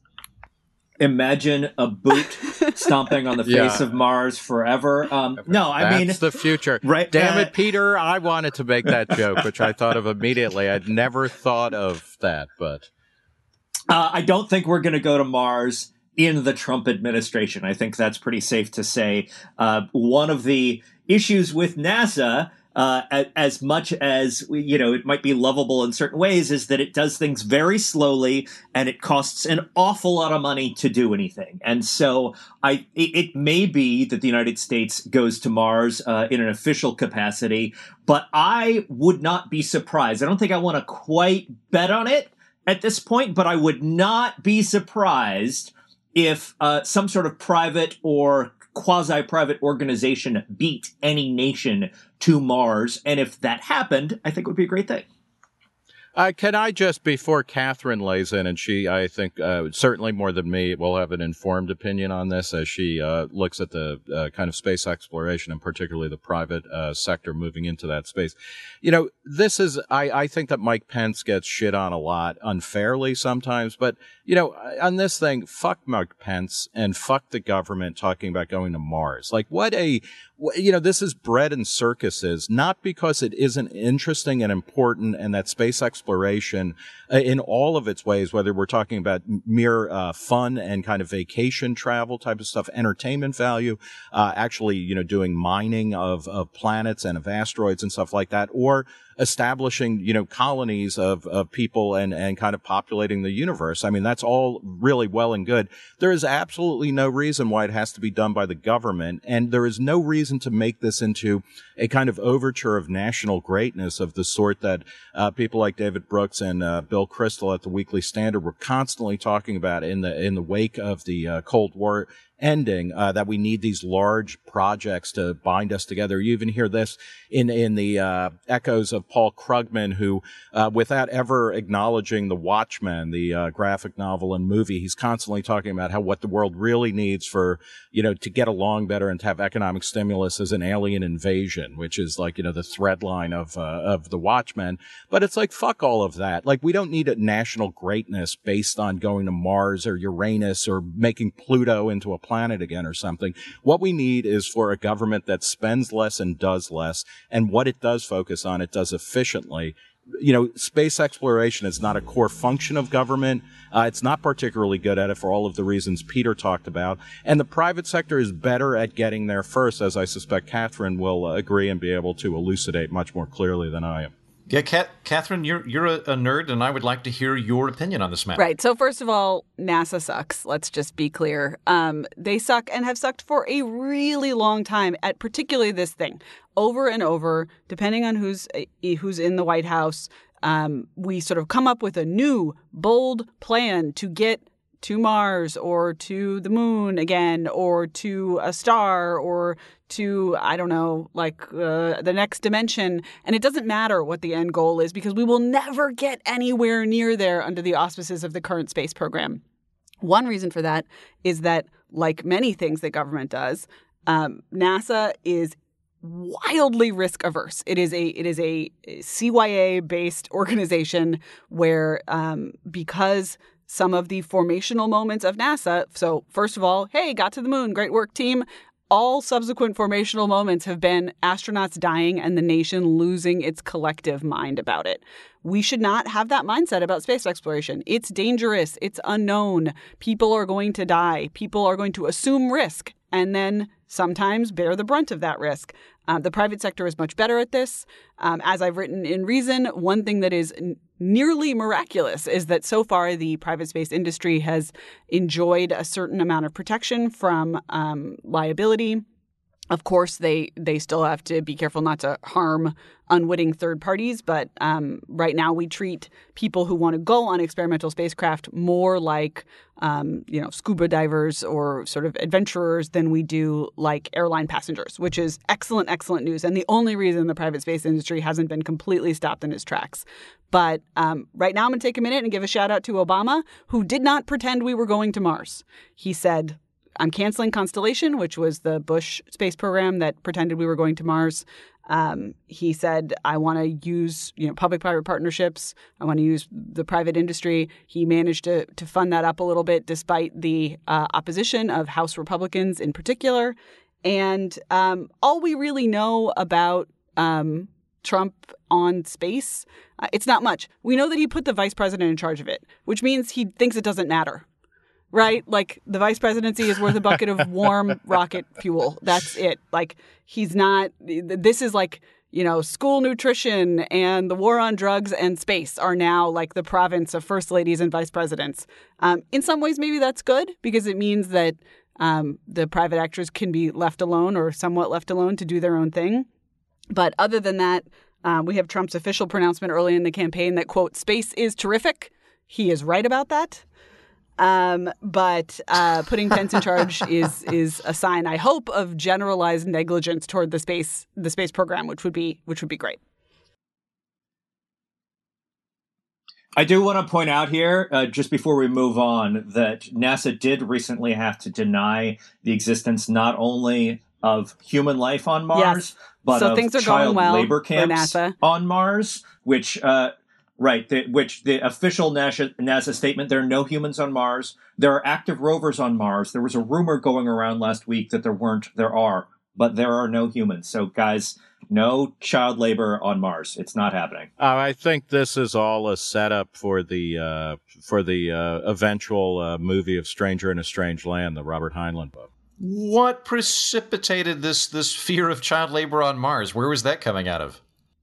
Imagine a boot stomping on the face of Mars forever. No, I mean... That's the future. Right, Damn it, Peter. I wanted to make that joke, which I thought of immediately. I'd never thought of that, but... I don't think we're going to go to Mars in the Trump administration. I think that's pretty safe to say. One of the issues with NASA... as much as, it might be lovable in certain ways, is that it does things very slowly and it costs an awful lot of money to do anything. And so it may be that the United States goes to Mars in an official capacity, but I would not be surprised. I don't think I want to quite bet on it at this point, but I would not be surprised if some sort of private or quasi-private organization beat any nation to Mars. And if that happened, I think it would be a great thing. Can I just, before Catherine lays in, and she, I think, certainly more than me, will have an informed opinion on this as she looks at the kind of space exploration and particularly the private sector moving into that space. This is, I think that Mike Pence gets shit on a lot unfairly sometimes, but, on this thing, fuck Mike Pence and fuck the government talking about going to Mars. Like, this is bread and circuses, not because it isn't interesting and important and that space exploration in all of its ways, whether we're talking about mere fun and kind of vacation travel type of stuff, entertainment value, actually, doing mining of planets and of asteroids and stuff like that, or establishing, colonies of people and kind of populating the universe. I mean, that's all really well and good. There is absolutely no reason why it has to be done by the government. And there is no reason to make this into a kind of overture of national greatness of the sort that people like David Brooks and Bill Kristol at the Weekly Standard were constantly talking about in the wake of the Cold War ending, that we need these large projects to bind us together. You even hear this in the echoes of Paul Krugman, who, without ever acknowledging The Watchmen, the graphic novel and movie, he's constantly talking about how what the world really needs for, to get along better and to have economic stimulus is an alien invasion, which is like, the thread line of The Watchmen. But it's like, fuck all of that. Like, we don't need a national greatness based on going to Mars or Uranus or making Pluto into a planet again or something. What we need is for a government that spends less and does less, and what it does focus on, it does efficiently. Space exploration is not a core function of government. It's not particularly good at it for all of the reasons Peter talked about. And the private sector is better at getting there first, as I suspect Catherine will agree and be able to elucidate much more clearly than I am. Yeah, Catherine, you're a nerd, and I would like to hear your opinion on this matter. Right. So first of all, NASA sucks. Let's just be clear. They suck and have sucked for a really long time at particularly this thing. Over and over, depending on who's in the White House, we sort of come up with a new, bold plan to get to Mars or to the moon again or to a star or to, I don't know, the next dimension. And it doesn't matter what the end goal is because we will never get anywhere near there under the auspices of the current space program. One reason for that is that, like many things that government does, NASA is wildly risk averse. It is a CYA based organization where because some of the formational moments of NASA. So first of all, hey, got to the moon. Great work, team. All subsequent formational moments have been astronauts dying and the nation losing its collective mind about it. We should not have that mindset about space exploration. It's dangerous. It's unknown. People are going to die. People are going to assume risk and then sometimes bear the brunt of that risk. The private sector is much better at this. As I've written in Reason, one thing that is nearly miraculous is that so far the private space industry has enjoyed a certain amount of protection from liability. Of course, they still have to be careful not to harm unwitting third parties. But right now we treat people who want to go on experimental spacecraft more like, scuba divers or sort of adventurers than we do like airline passengers, which is excellent, excellent news. And the only reason the private space industry hasn't been completely stopped in its tracks. But right now I'm going to take a minute and give a shout out to Obama, who did not pretend we were going to Mars. He said, I'm canceling Constellation, which was the Bush space program that pretended we were going to Mars. He said, I want to use public-private partnerships. I want to use the private industry. He managed to fund that up a little bit despite the opposition of House Republicans in particular. And all we really know about Trump on space, it's not much. We know that he put the vice president in charge of it, which means he thinks it doesn't matter. Right? Like, the vice presidency is worth a bucket of warm rocket fuel. That's it. Like, he's not, this is like, school nutrition and the war on drugs and space are now like the province of first ladies and vice presidents. In some ways, maybe that's good because it means that the private actors can be left alone or somewhat left alone to do their own thing. But other than that, we have Trump's official pronouncement early in the campaign that, quote, space is terrific. He is right about that. But putting Pence in charge is a sign, I hope, of generalized negligence toward the space program, which would be great. I do want to point out here, just before we move on, that NASA did recently have to deny the existence not only of human life on Mars, but so of child labor camps on Mars, which which the official NASA statement, there are no humans on Mars. There are active rovers on Mars. There was a rumor going around last week that there weren't. There are, but there are no humans. So, guys, no child labor on Mars. It's not happening. I think this is all a setup for the eventual movie of Stranger in a Strange Land, the Robert Heinlein book. What precipitated this fear of child labor on Mars? Where was that coming out of?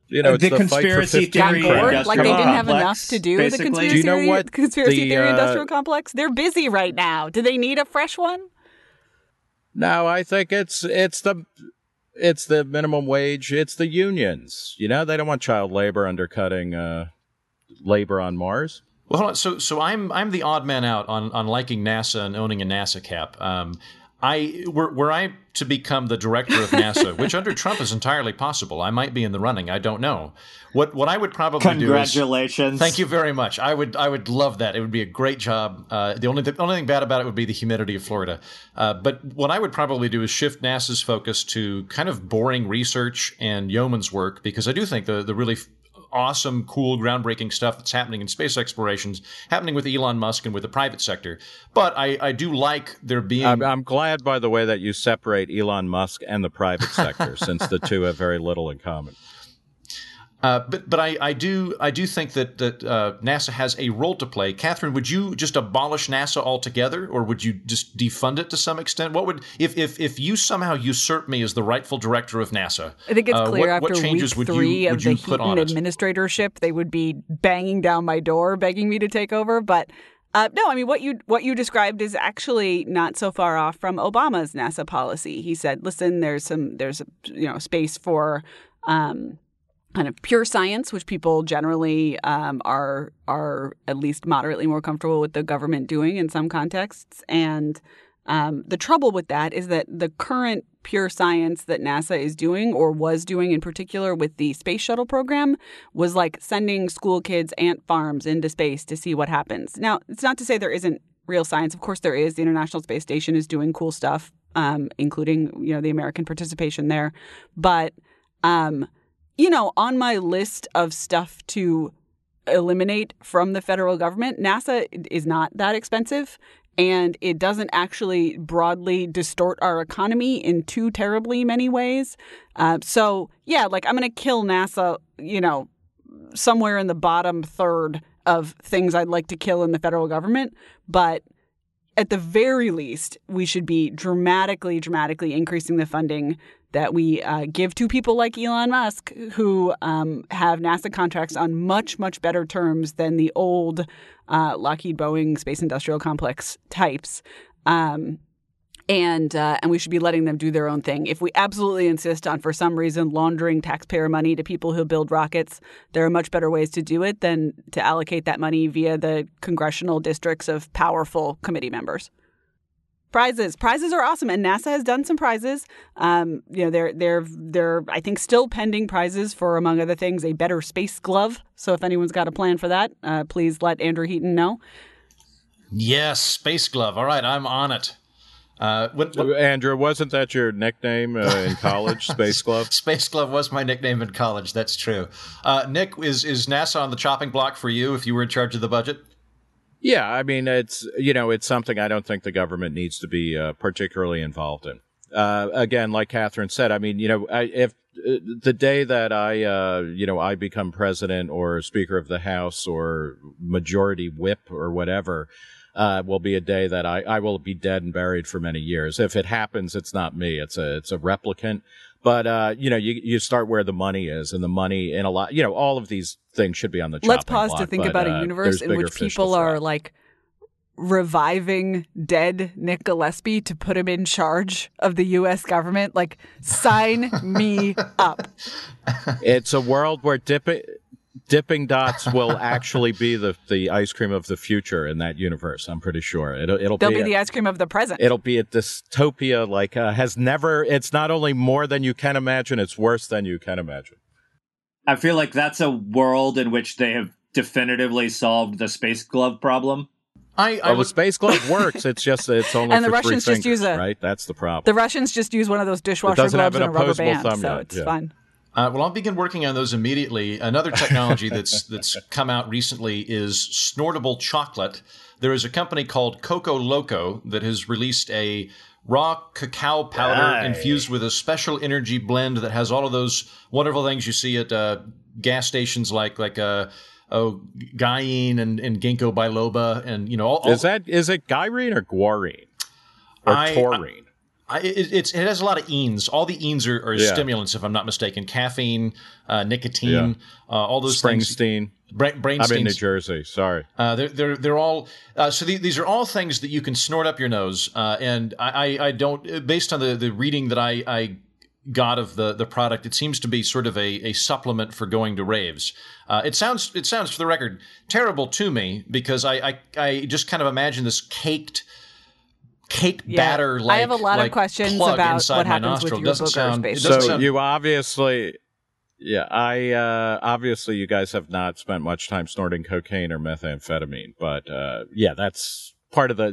It's the the conspiracy fight for 15 theory, credits. like they didn't have complex, enough to do basically. the conspiracy, Do you know what conspiracy theory industrial complex. They're busy right now. Do they need a fresh one? No, I think it's the minimum wage. It's the unions. They don't want child labor undercutting labor on Mars. Well, hold on. So I'm the odd man out on liking NASA and owning a NASA cap. Were I to become the director of NASA, which under Trump is entirely possible, I might be in the running. I don't know. What I would probably do is, congratulations. Thank you very much. I would love that. It would be a great job. The only thing bad about it would be the humidity of Florida. But what I would probably do is shift NASA's focus to kind of boring research and yeoman's work, because I do think the really awesome, cool, groundbreaking stuff that's happening in space explorations, happening with Elon Musk and with the private sector. But I do like there being... I'm glad, by the way, that you separate Elon Musk and the private sector, since the two have very little in common. But I do think that NASA has a role to play. Catherine, would you just abolish NASA altogether, or would you just defund it to some extent? What would if you somehow usurp me as the rightful director of NASA? I think it's clear what after changes week would 3 you of the put Heaton on it? administratorship, they would be banging down my door, begging me to take over. But no, I mean what you described is actually not so far off from Obama's NASA policy. He said, "Listen, there's a space for." Kind of pure science, which people generally are at least moderately more comfortable with the government doing in some contexts. And the trouble with that is that the current pure science that NASA is doing, or was doing in particular with the space shuttle program, was like sending school kids ant farms into space to see what happens. Now, it's not to say there isn't real science. Of course there is. The International Space Station is doing cool stuff, including the American participation there. But on my list of stuff to eliminate from the federal government, NASA is not that expensive, and it doesn't actually broadly distort our economy in too terribly many ways. So, yeah, I'm going to kill NASA, somewhere in the bottom third of things I'd like to kill in the federal government. But at the very least, we should be dramatically increasing the funding that we give to people like Elon Musk, who have NASA contracts on much, much better terms than the old Lockheed Boeing Space Industrial Complex types. And we should be letting them do their own thing. If we absolutely insist on, for some reason, laundering taxpayer money to people who build rockets, there are much better ways to do it than to allocate that money via the congressional districts of powerful committee members. Prizes are awesome, and NASA has done some prizes. They're I think still pending prizes for, among other things, a better space glove. So if anyone's got a plan for that, please let Andrew Heaton know. Yes, space glove. All right, I'm on it. Andrew, wasn't that your nickname in college, Space Glove? Space Glove was my nickname in college. That's true. Nick, is NASA on the chopping block for you if you were in charge of the budget? Yeah, I mean, it's something I don't think the government needs to be particularly involved in. Again, like Catherine said, I mean, if the day that I become president or Speaker of the House or Majority Whip or whatever, will be a day that I will be dead and buried for many years. If it happens, it's not me. It's a replicant. But, you start where the money is, and the money in a lot, all of these things should be on the chopping block. Let's pause block, to think about a universe in which people are reviving dead Nick Gillespie to put him in charge of the U.S. government. Sign me up. It's a world where dipping dots will actually be the ice cream of the future in that universe. I'm pretty sure they'll be the ice cream of the present. It'll be a dystopia has never. It's not only more than you can imagine; it's worse than you can imagine. I feel like that's a world in which they have definitively solved the space glove problem. The space glove works. It's only and the for Russians three just fingers, use right? That's the problem. The Russians just use one of those dishwasher gloves and a rubber band, so yet. it's fine. Well, I'll begin working on those immediately. Another technology that's come out recently is snortable chocolate. There is a company called Coco Loco that has released a raw cacao powder infused with a special energy blend that has all of those wonderful things you see at gas stations like Guyene and Ginkgo biloba and all. Is it Gyrene or Guarine or taurine? It has a lot of enes. All the enes are stimulants, if I'm not mistaken. Caffeine, nicotine, all those things. Springsteen. Brain I'm in New Jersey. Sorry. They're all so these are all things that you can snort up your nose. And I don't, based on the reading that I got of the product, it seems to be sort of a supplement for going to raves. It sounds for the record terrible to me, because I just kind of imagine this caked batter. I have a lot of questions about what happens with your boogers. Basically, so you obviously. Yeah, obviously you guys have not spent much time snorting cocaine or methamphetamine, but that's part of the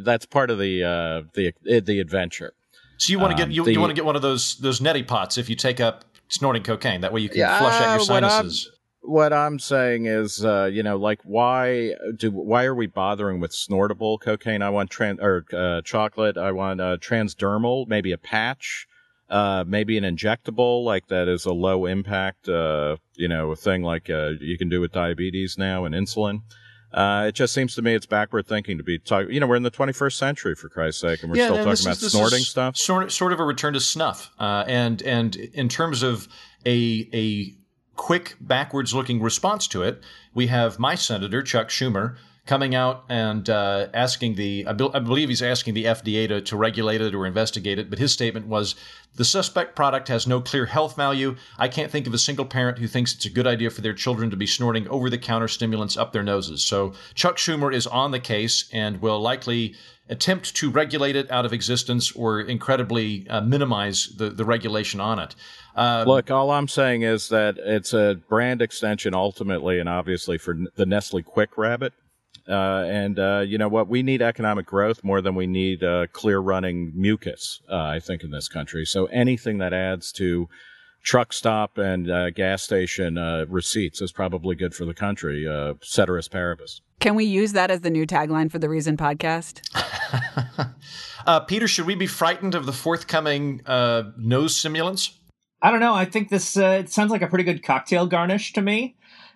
adventure. So you want to get you want to get one of those neti pots if you take up snorting cocaine. That way you can flush out your sinuses. What I'm saying is, why are we bothering with snortable cocaine? I want chocolate. I want transdermal, maybe a patch. Maybe an injectable, like that is a low impact, a thing like you can do with diabetes now and insulin. It just seems to me it's backward thinking to be talking. We're in the 21st century, for Christ's sake, and we're still talking about snorting stuff. Sort of a return to snuff. And in terms of a quick backwards looking response to it, we have my senator, Chuck Schumer, coming out and asking I believe he's asking the FDA to regulate it or investigate it, but his statement was, the suspect product has no clear health value. I can't think of a single parent who thinks it's a good idea for their children to be snorting over-the-counter stimulants up their noses. So Chuck Schumer is on the case and will likely attempt to regulate it out of existence or incredibly minimize the regulation on it. Look, all I'm saying is that it's a brand extension ultimately and obviously for the Nestle Quick Rabbit. You know what? We need economic growth more than we need clear running mucus, I think, in this country. So anything that adds to truck stop and gas station receipts is probably good for the country, ceteris paribus. Can we use that as the new tagline for the Reason podcast? Peter, should we be frightened of the forthcoming nose stimulants? I don't know. I think this it sounds like a pretty good cocktail garnish to me.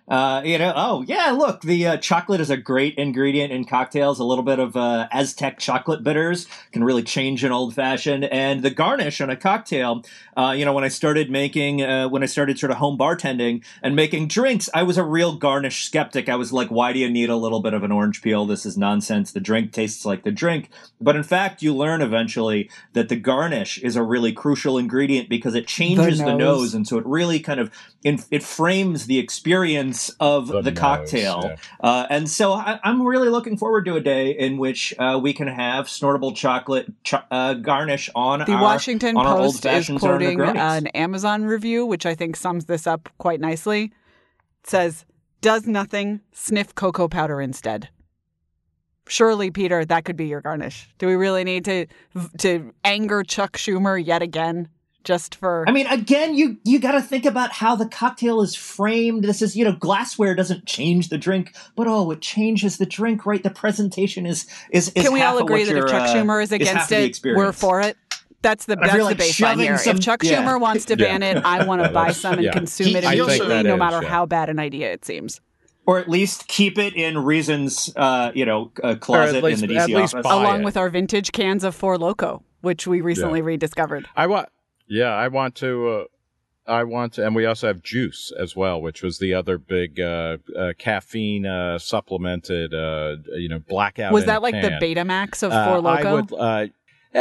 Look, the chocolate is a great ingredient in cocktails. A little bit of Aztec chocolate bitters can really change an old fashioned. And the garnish on a cocktail, when I started sort of home bartending and making drinks, I was a real garnish skeptic. I was like, why do you need a little bit of an orange peel? This is nonsense. The drink tastes like the drink. But in fact, you learn eventually that the garnish is a really crucial ingredient because it changes the nose. And so it really kind of, it frames the experience of the cocktail. Yeah. And so I'm really looking forward to a day in which we can have snortable chocolate garnish on the Washington Post is quoting an Amazon review, which I think sums this up quite nicely. It says, does nothing, sniff cocoa powder instead. Surely, Peter, that could be your garnish. Do we really need to anger Chuck Schumer yet again? Just for... I mean, again, you got to think about how the cocktail is framed. This is, glassware doesn't change the drink, but it changes the drink, right? The presentation is Can we all agree that if Chuck Schumer is against it, we're for it? That's the baseline here. If Chuck Schumer wants to ban it, I want to buy some and consume it immediately, no matter how bad an idea it seems. Or at least keep it in Reason's, closet in the DC office. Along with our vintage cans of Four Loko, which we recently rediscovered. I want to, and we also have juice as well, which was the other big caffeine supplemented, blackout. Was that like the Betamax of Four Loko?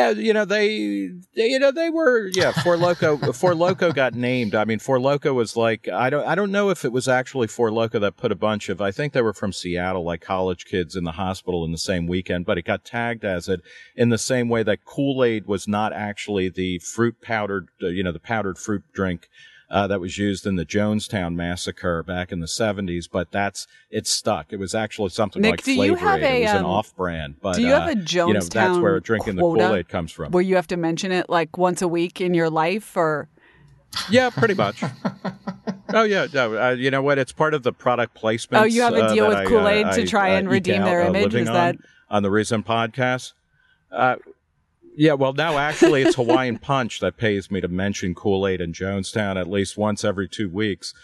They were, Four Loko. Four Loko got named. I mean, Four Loko was like, I don't know if it was actually Four Loko that put a bunch of, I think they were from Seattle, like college kids in the hospital in the same weekend, but it got tagged as it in the same way that Kool-Aid was not actually the fruit powdered, the powdered fruit drink that was used in the Jonestown massacre back in the 70s, but it stuck. It was actually something Nick, like Flavor Aid. It was an off-brand. But, do you have a Jonestown that's where drinking the Kool-Aid comes from. Where you have to mention it like once a week in your life, or? Yeah, pretty much. Oh, yeah. No, you know what? It's part of the product placement. Oh, you have a deal with Kool-Aid to try and redeem their image? Is that on the Reason podcast? Yeah, well, now actually it's Hawaiian Punch that pays me to mention Kool-Aid in Jonestown at least once every 2 weeks.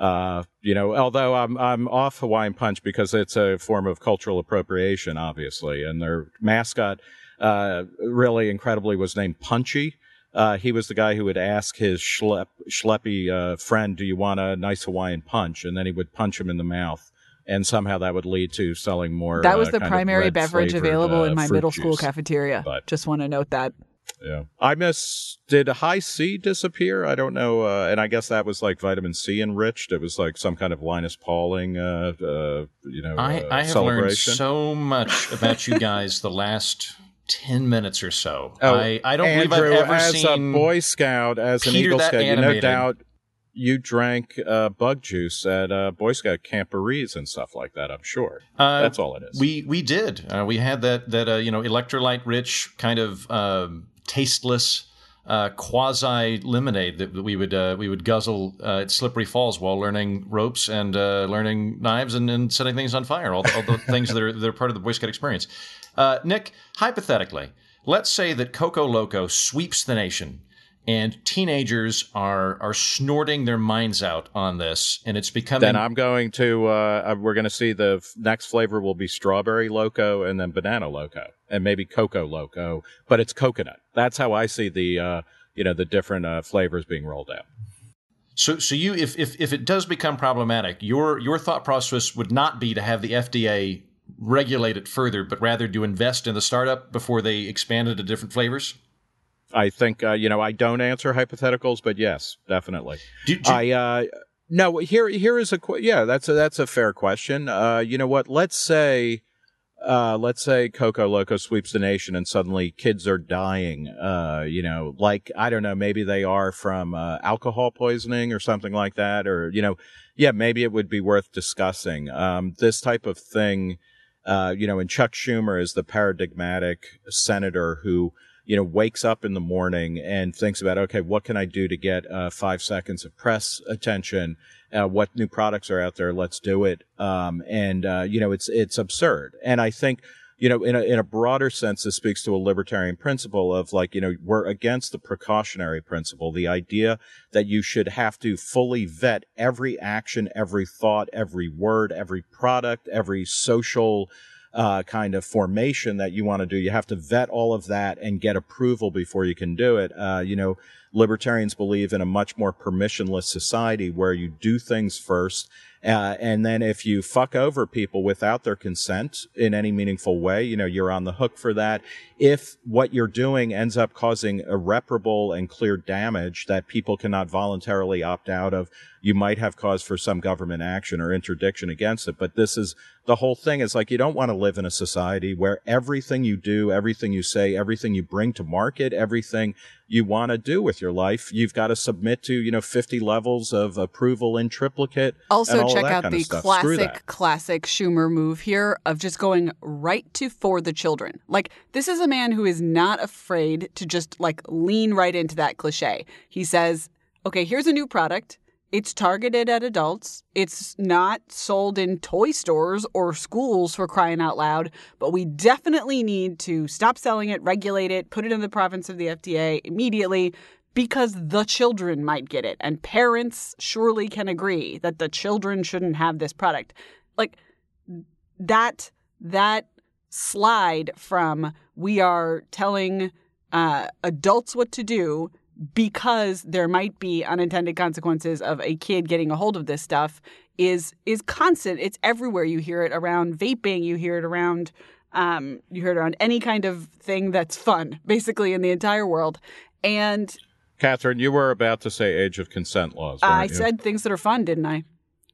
Although I'm off Hawaiian Punch because it's a form of cultural appropriation, obviously, and their mascot really incredibly was named Punchy. He was the guy who would ask his schleppy friend, "Do you want a nice Hawaiian Punch?" And then he would punch him in the mouth, and somehow that would lead to selling more. That was the primary beverage available in my middle school cafeteria. But, just want to note that. Yeah, did High C disappear? I don't know, and I guess that was like vitamin C enriched. It was like some kind of Linus Pauling, I have learned so much about you guys the last 10 minutes or so. I don't Andrew, believe I've ever as seen a Boy Scout, as an Peter Eagle that Scout, animated. no doubt you drank bug juice at Boy Scout camporees and stuff like that. I'm sure that's all it is. We did. We had that electrolyte rich kind of tasteless quasi lemonade that we would guzzle at Slippery Falls while learning ropes and learning knives and setting things on fire. All the things that are part of the Boy Scout experience. Nick, hypothetically, let's say that Coco Loco sweeps the nation and teenagers are snorting their minds out on this, and it's becoming... Then I'm going to... we're going to see the next flavor will be Strawberry Loco and then Banana Loco and maybe Coco Loco, but it's coconut. That's how I see the different flavors being rolled out. So you, if it does become problematic, your thought process would not be to have the FDA regulate it further, but rather to invest in the startup before they expand it to different flavors? I think, I don't answer hypotheticals, but yes, definitely. No, here is that's a fair question. You know what? Let's say Coco Loco sweeps the nation and suddenly kids are dying. I don't know, maybe they are from alcohol poisoning or something like that, or maybe it would be worth discussing. This type of thing, and Chuck Schumer is the paradigmatic senator who wakes up in the morning and thinks about, okay, what can I do to get 5 seconds of press attention? What new products are out there? Let's do it. It's absurd. And I think, in a broader sense, this speaks to a libertarian principle of we're against the precautionary principle, the idea that you should have to fully vet every action, every thought, every word, every product, every social kind of formation that you want to do. You have to vet all of that and get approval before you can do it. Libertarians believe in a much more permissionless society where you do things first. And then if you fuck over people without their consent in any meaningful way, you're on the hook for that. If what you're doing ends up causing irreparable and clear damage that people cannot voluntarily opt out of, you might have cause for some government action or interdiction against it. But the whole thing is you don't want to live in a society where everything you do, everything you say, everything you bring to market, everything you want to do with your life, you've got to submit to, 50 levels of approval in triplicate. Also, check out the classic Schumer move here of just going right to for the children. This is a man who is not afraid to just lean right into that cliche. He says, okay, here's a new product. It's targeted at adults. It's not sold in toy stores or schools, for crying out loud. But we definitely need to stop selling it, regulate it, put it in the province of the FDA immediately because the children might get it. And parents surely can agree that the children shouldn't have this product. That slide from we are telling adults what to do because there might be unintended consequences of a kid getting a hold of this stuff is constant. It's everywhere. You hear it around vaping. You hear it around any kind of thing that's fun, basically, in the entire world. And Catherine, you were about to say age of consent laws. I said things that are fun, didn't I?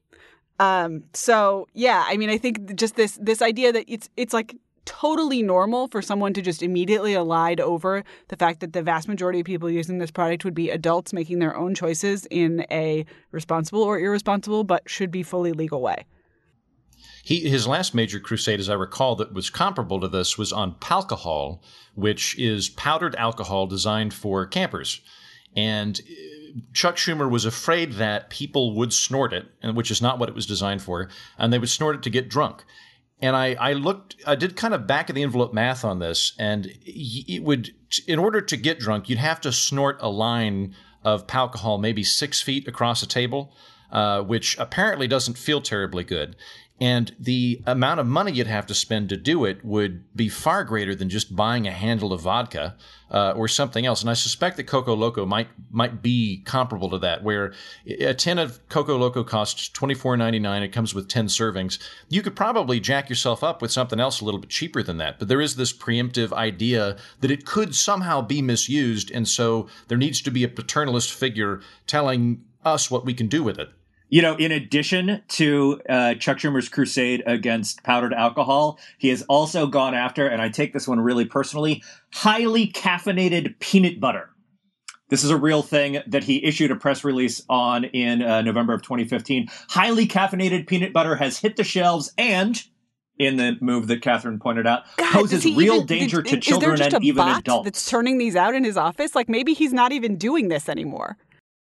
So yeah, I mean, I think just this idea that it's totally normal for someone to just immediately elide over the fact that the vast majority of people using this product would be adults making their own choices in a responsible or irresponsible but should be fully legal way. His last major crusade, as I recall, that was comparable to this was on Palcohol, which is powdered alcohol designed for campers. And Chuck Schumer was afraid that people would snort it, which is not what it was designed for, and they would snort it to get drunk. And I did kind of back of the envelope math on this, and it would, in order to get drunk, you'd have to snort a line of Palcohol maybe 6 feet across a table. which apparently doesn't feel terribly good. And the amount of money you'd have to spend to do it would be far greater than just buying a handle of vodka or something else. And I suspect that Coco Loco might be comparable to that, where a tin of Coco Loco costs $24.99. It comes with 10 servings. You could probably jack yourself up with something else a little bit cheaper than that. But there is this preemptive idea that it could somehow be misused, and so there needs to be a paternalist figure telling us what we can do with it. You know, in addition to Chuck Schumer's crusade against powdered alcohol, he has also gone after, and I take this one really personally, highly caffeinated peanut butter. This is a real thing that he issued a press release on in November of 2015. Highly caffeinated peanut butter has hit the shelves and, in the move that Catherine pointed out, poses real danger to children and even adults. Is there just a bot that's turning these out in his office? Like, maybe he's not even doing this anymore.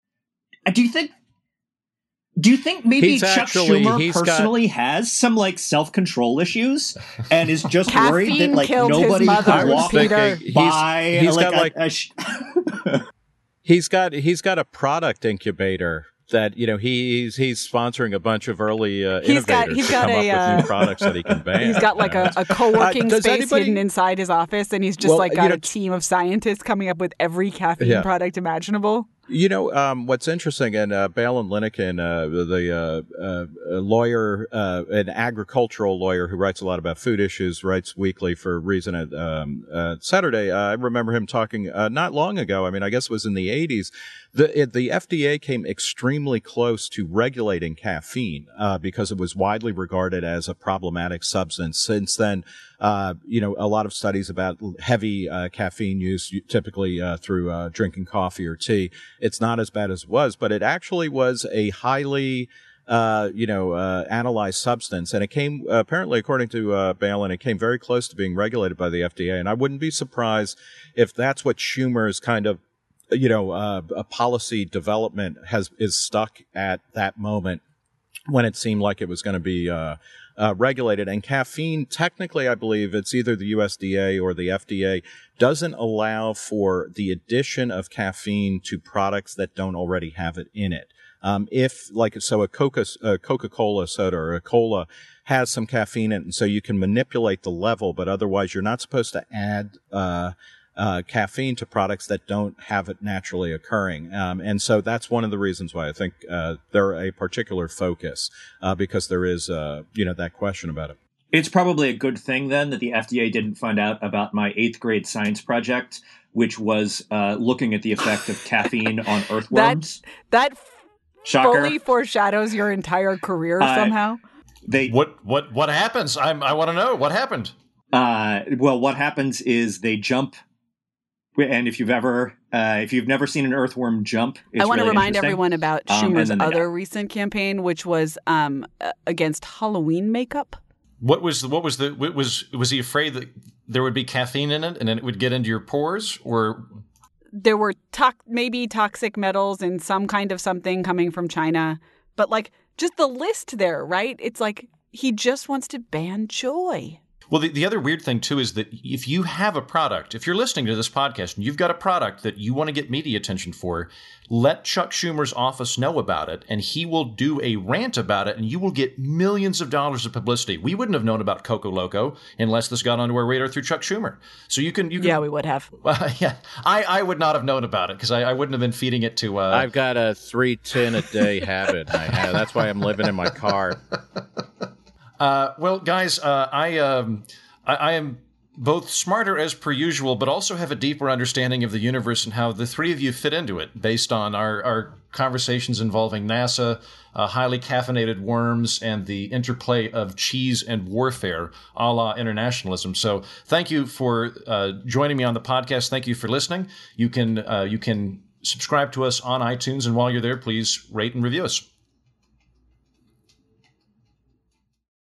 Do you think maybe Chuck Schumer personally has some like self-control issues and is just worried that like nobody can walk by? He's got a product incubator that, you know, he's sponsoring a bunch of early innovators to come up with new products that he can ban. He's got like a co-working space hidden inside his office, and he's just got a team of scientists coming up with every caffeine product imaginable. You know, what's interesting, and Balin Linnekin, the lawyer, an agricultural lawyer who writes a lot about food issues, writes weekly for Reason at Saturday. I remember him talking not long ago. I mean, I guess it was in the 80s. The FDA came extremely close to regulating caffeine because it was widely regarded as a problematic substance. Since then, you know, a lot of studies about heavy caffeine use, typically through drinking coffee or tea. It's not as bad as it was, but it actually was a highly analyzed substance. And it came, apparently, according to Balin, it came very close to being regulated by the FDA. And I wouldn't be surprised if that's what Schumer's kind of, a policy development is stuck at that moment when it seemed like it was going to be regulated. And caffeine, technically, I believe it's either the USDA or the FDA, doesn't allow for the addition of caffeine to products that don't already have it in it. If, like, so a Coca-Cola soda or a cola has some caffeine in it, and so you can manipulate the level, but otherwise you're not supposed to add caffeine to products that don't have it naturally occurring. And so that's one of the reasons why I think they're a particular focus, because there is, that question about it. It's probably a good thing, then, that the FDA didn't find out about my 8th grade science project, which was looking at the effect of caffeine on earthworms. That Shocker. Fully foreshadows your entire career somehow. What happens? I want to know what happened. Well, what happens is they jump. And if you've never seen an earthworm jump, it's I want really to remind everyone about Schumer's other recent campaign, which was against Halloween makeup. Was he afraid that there would be caffeine in it and then it would get into your pores, or there were maybe toxic metals in some kind of something coming from China, but like just the list there, right? It's like he just wants to ban joy. Well, the other weird thing, too, is that if you have a product, if you're listening to this podcast and you've got a product that you want to get media attention for, let Chuck Schumer's office know about it, and he will do a rant about it, and you will get millions of dollars of publicity. We wouldn't have known about Coco Loco unless this got onto our radar through Chuck Schumer. So you can yeah, we would have. Yeah, I would not have known about it because I wouldn't have been feeding it to. I've got a 3 tin a day habit. That's why I'm living in my car. Well, guys, I am both smarter as per usual, but also have a deeper understanding of the universe and how the three of you fit into it based on our conversations involving NASA, highly caffeinated worms, and the interplay of cheese and warfare, a la internationalism. So thank you for joining me on the podcast. Thank you for listening. You can subscribe to us on iTunes, and while you're there, please rate and review us.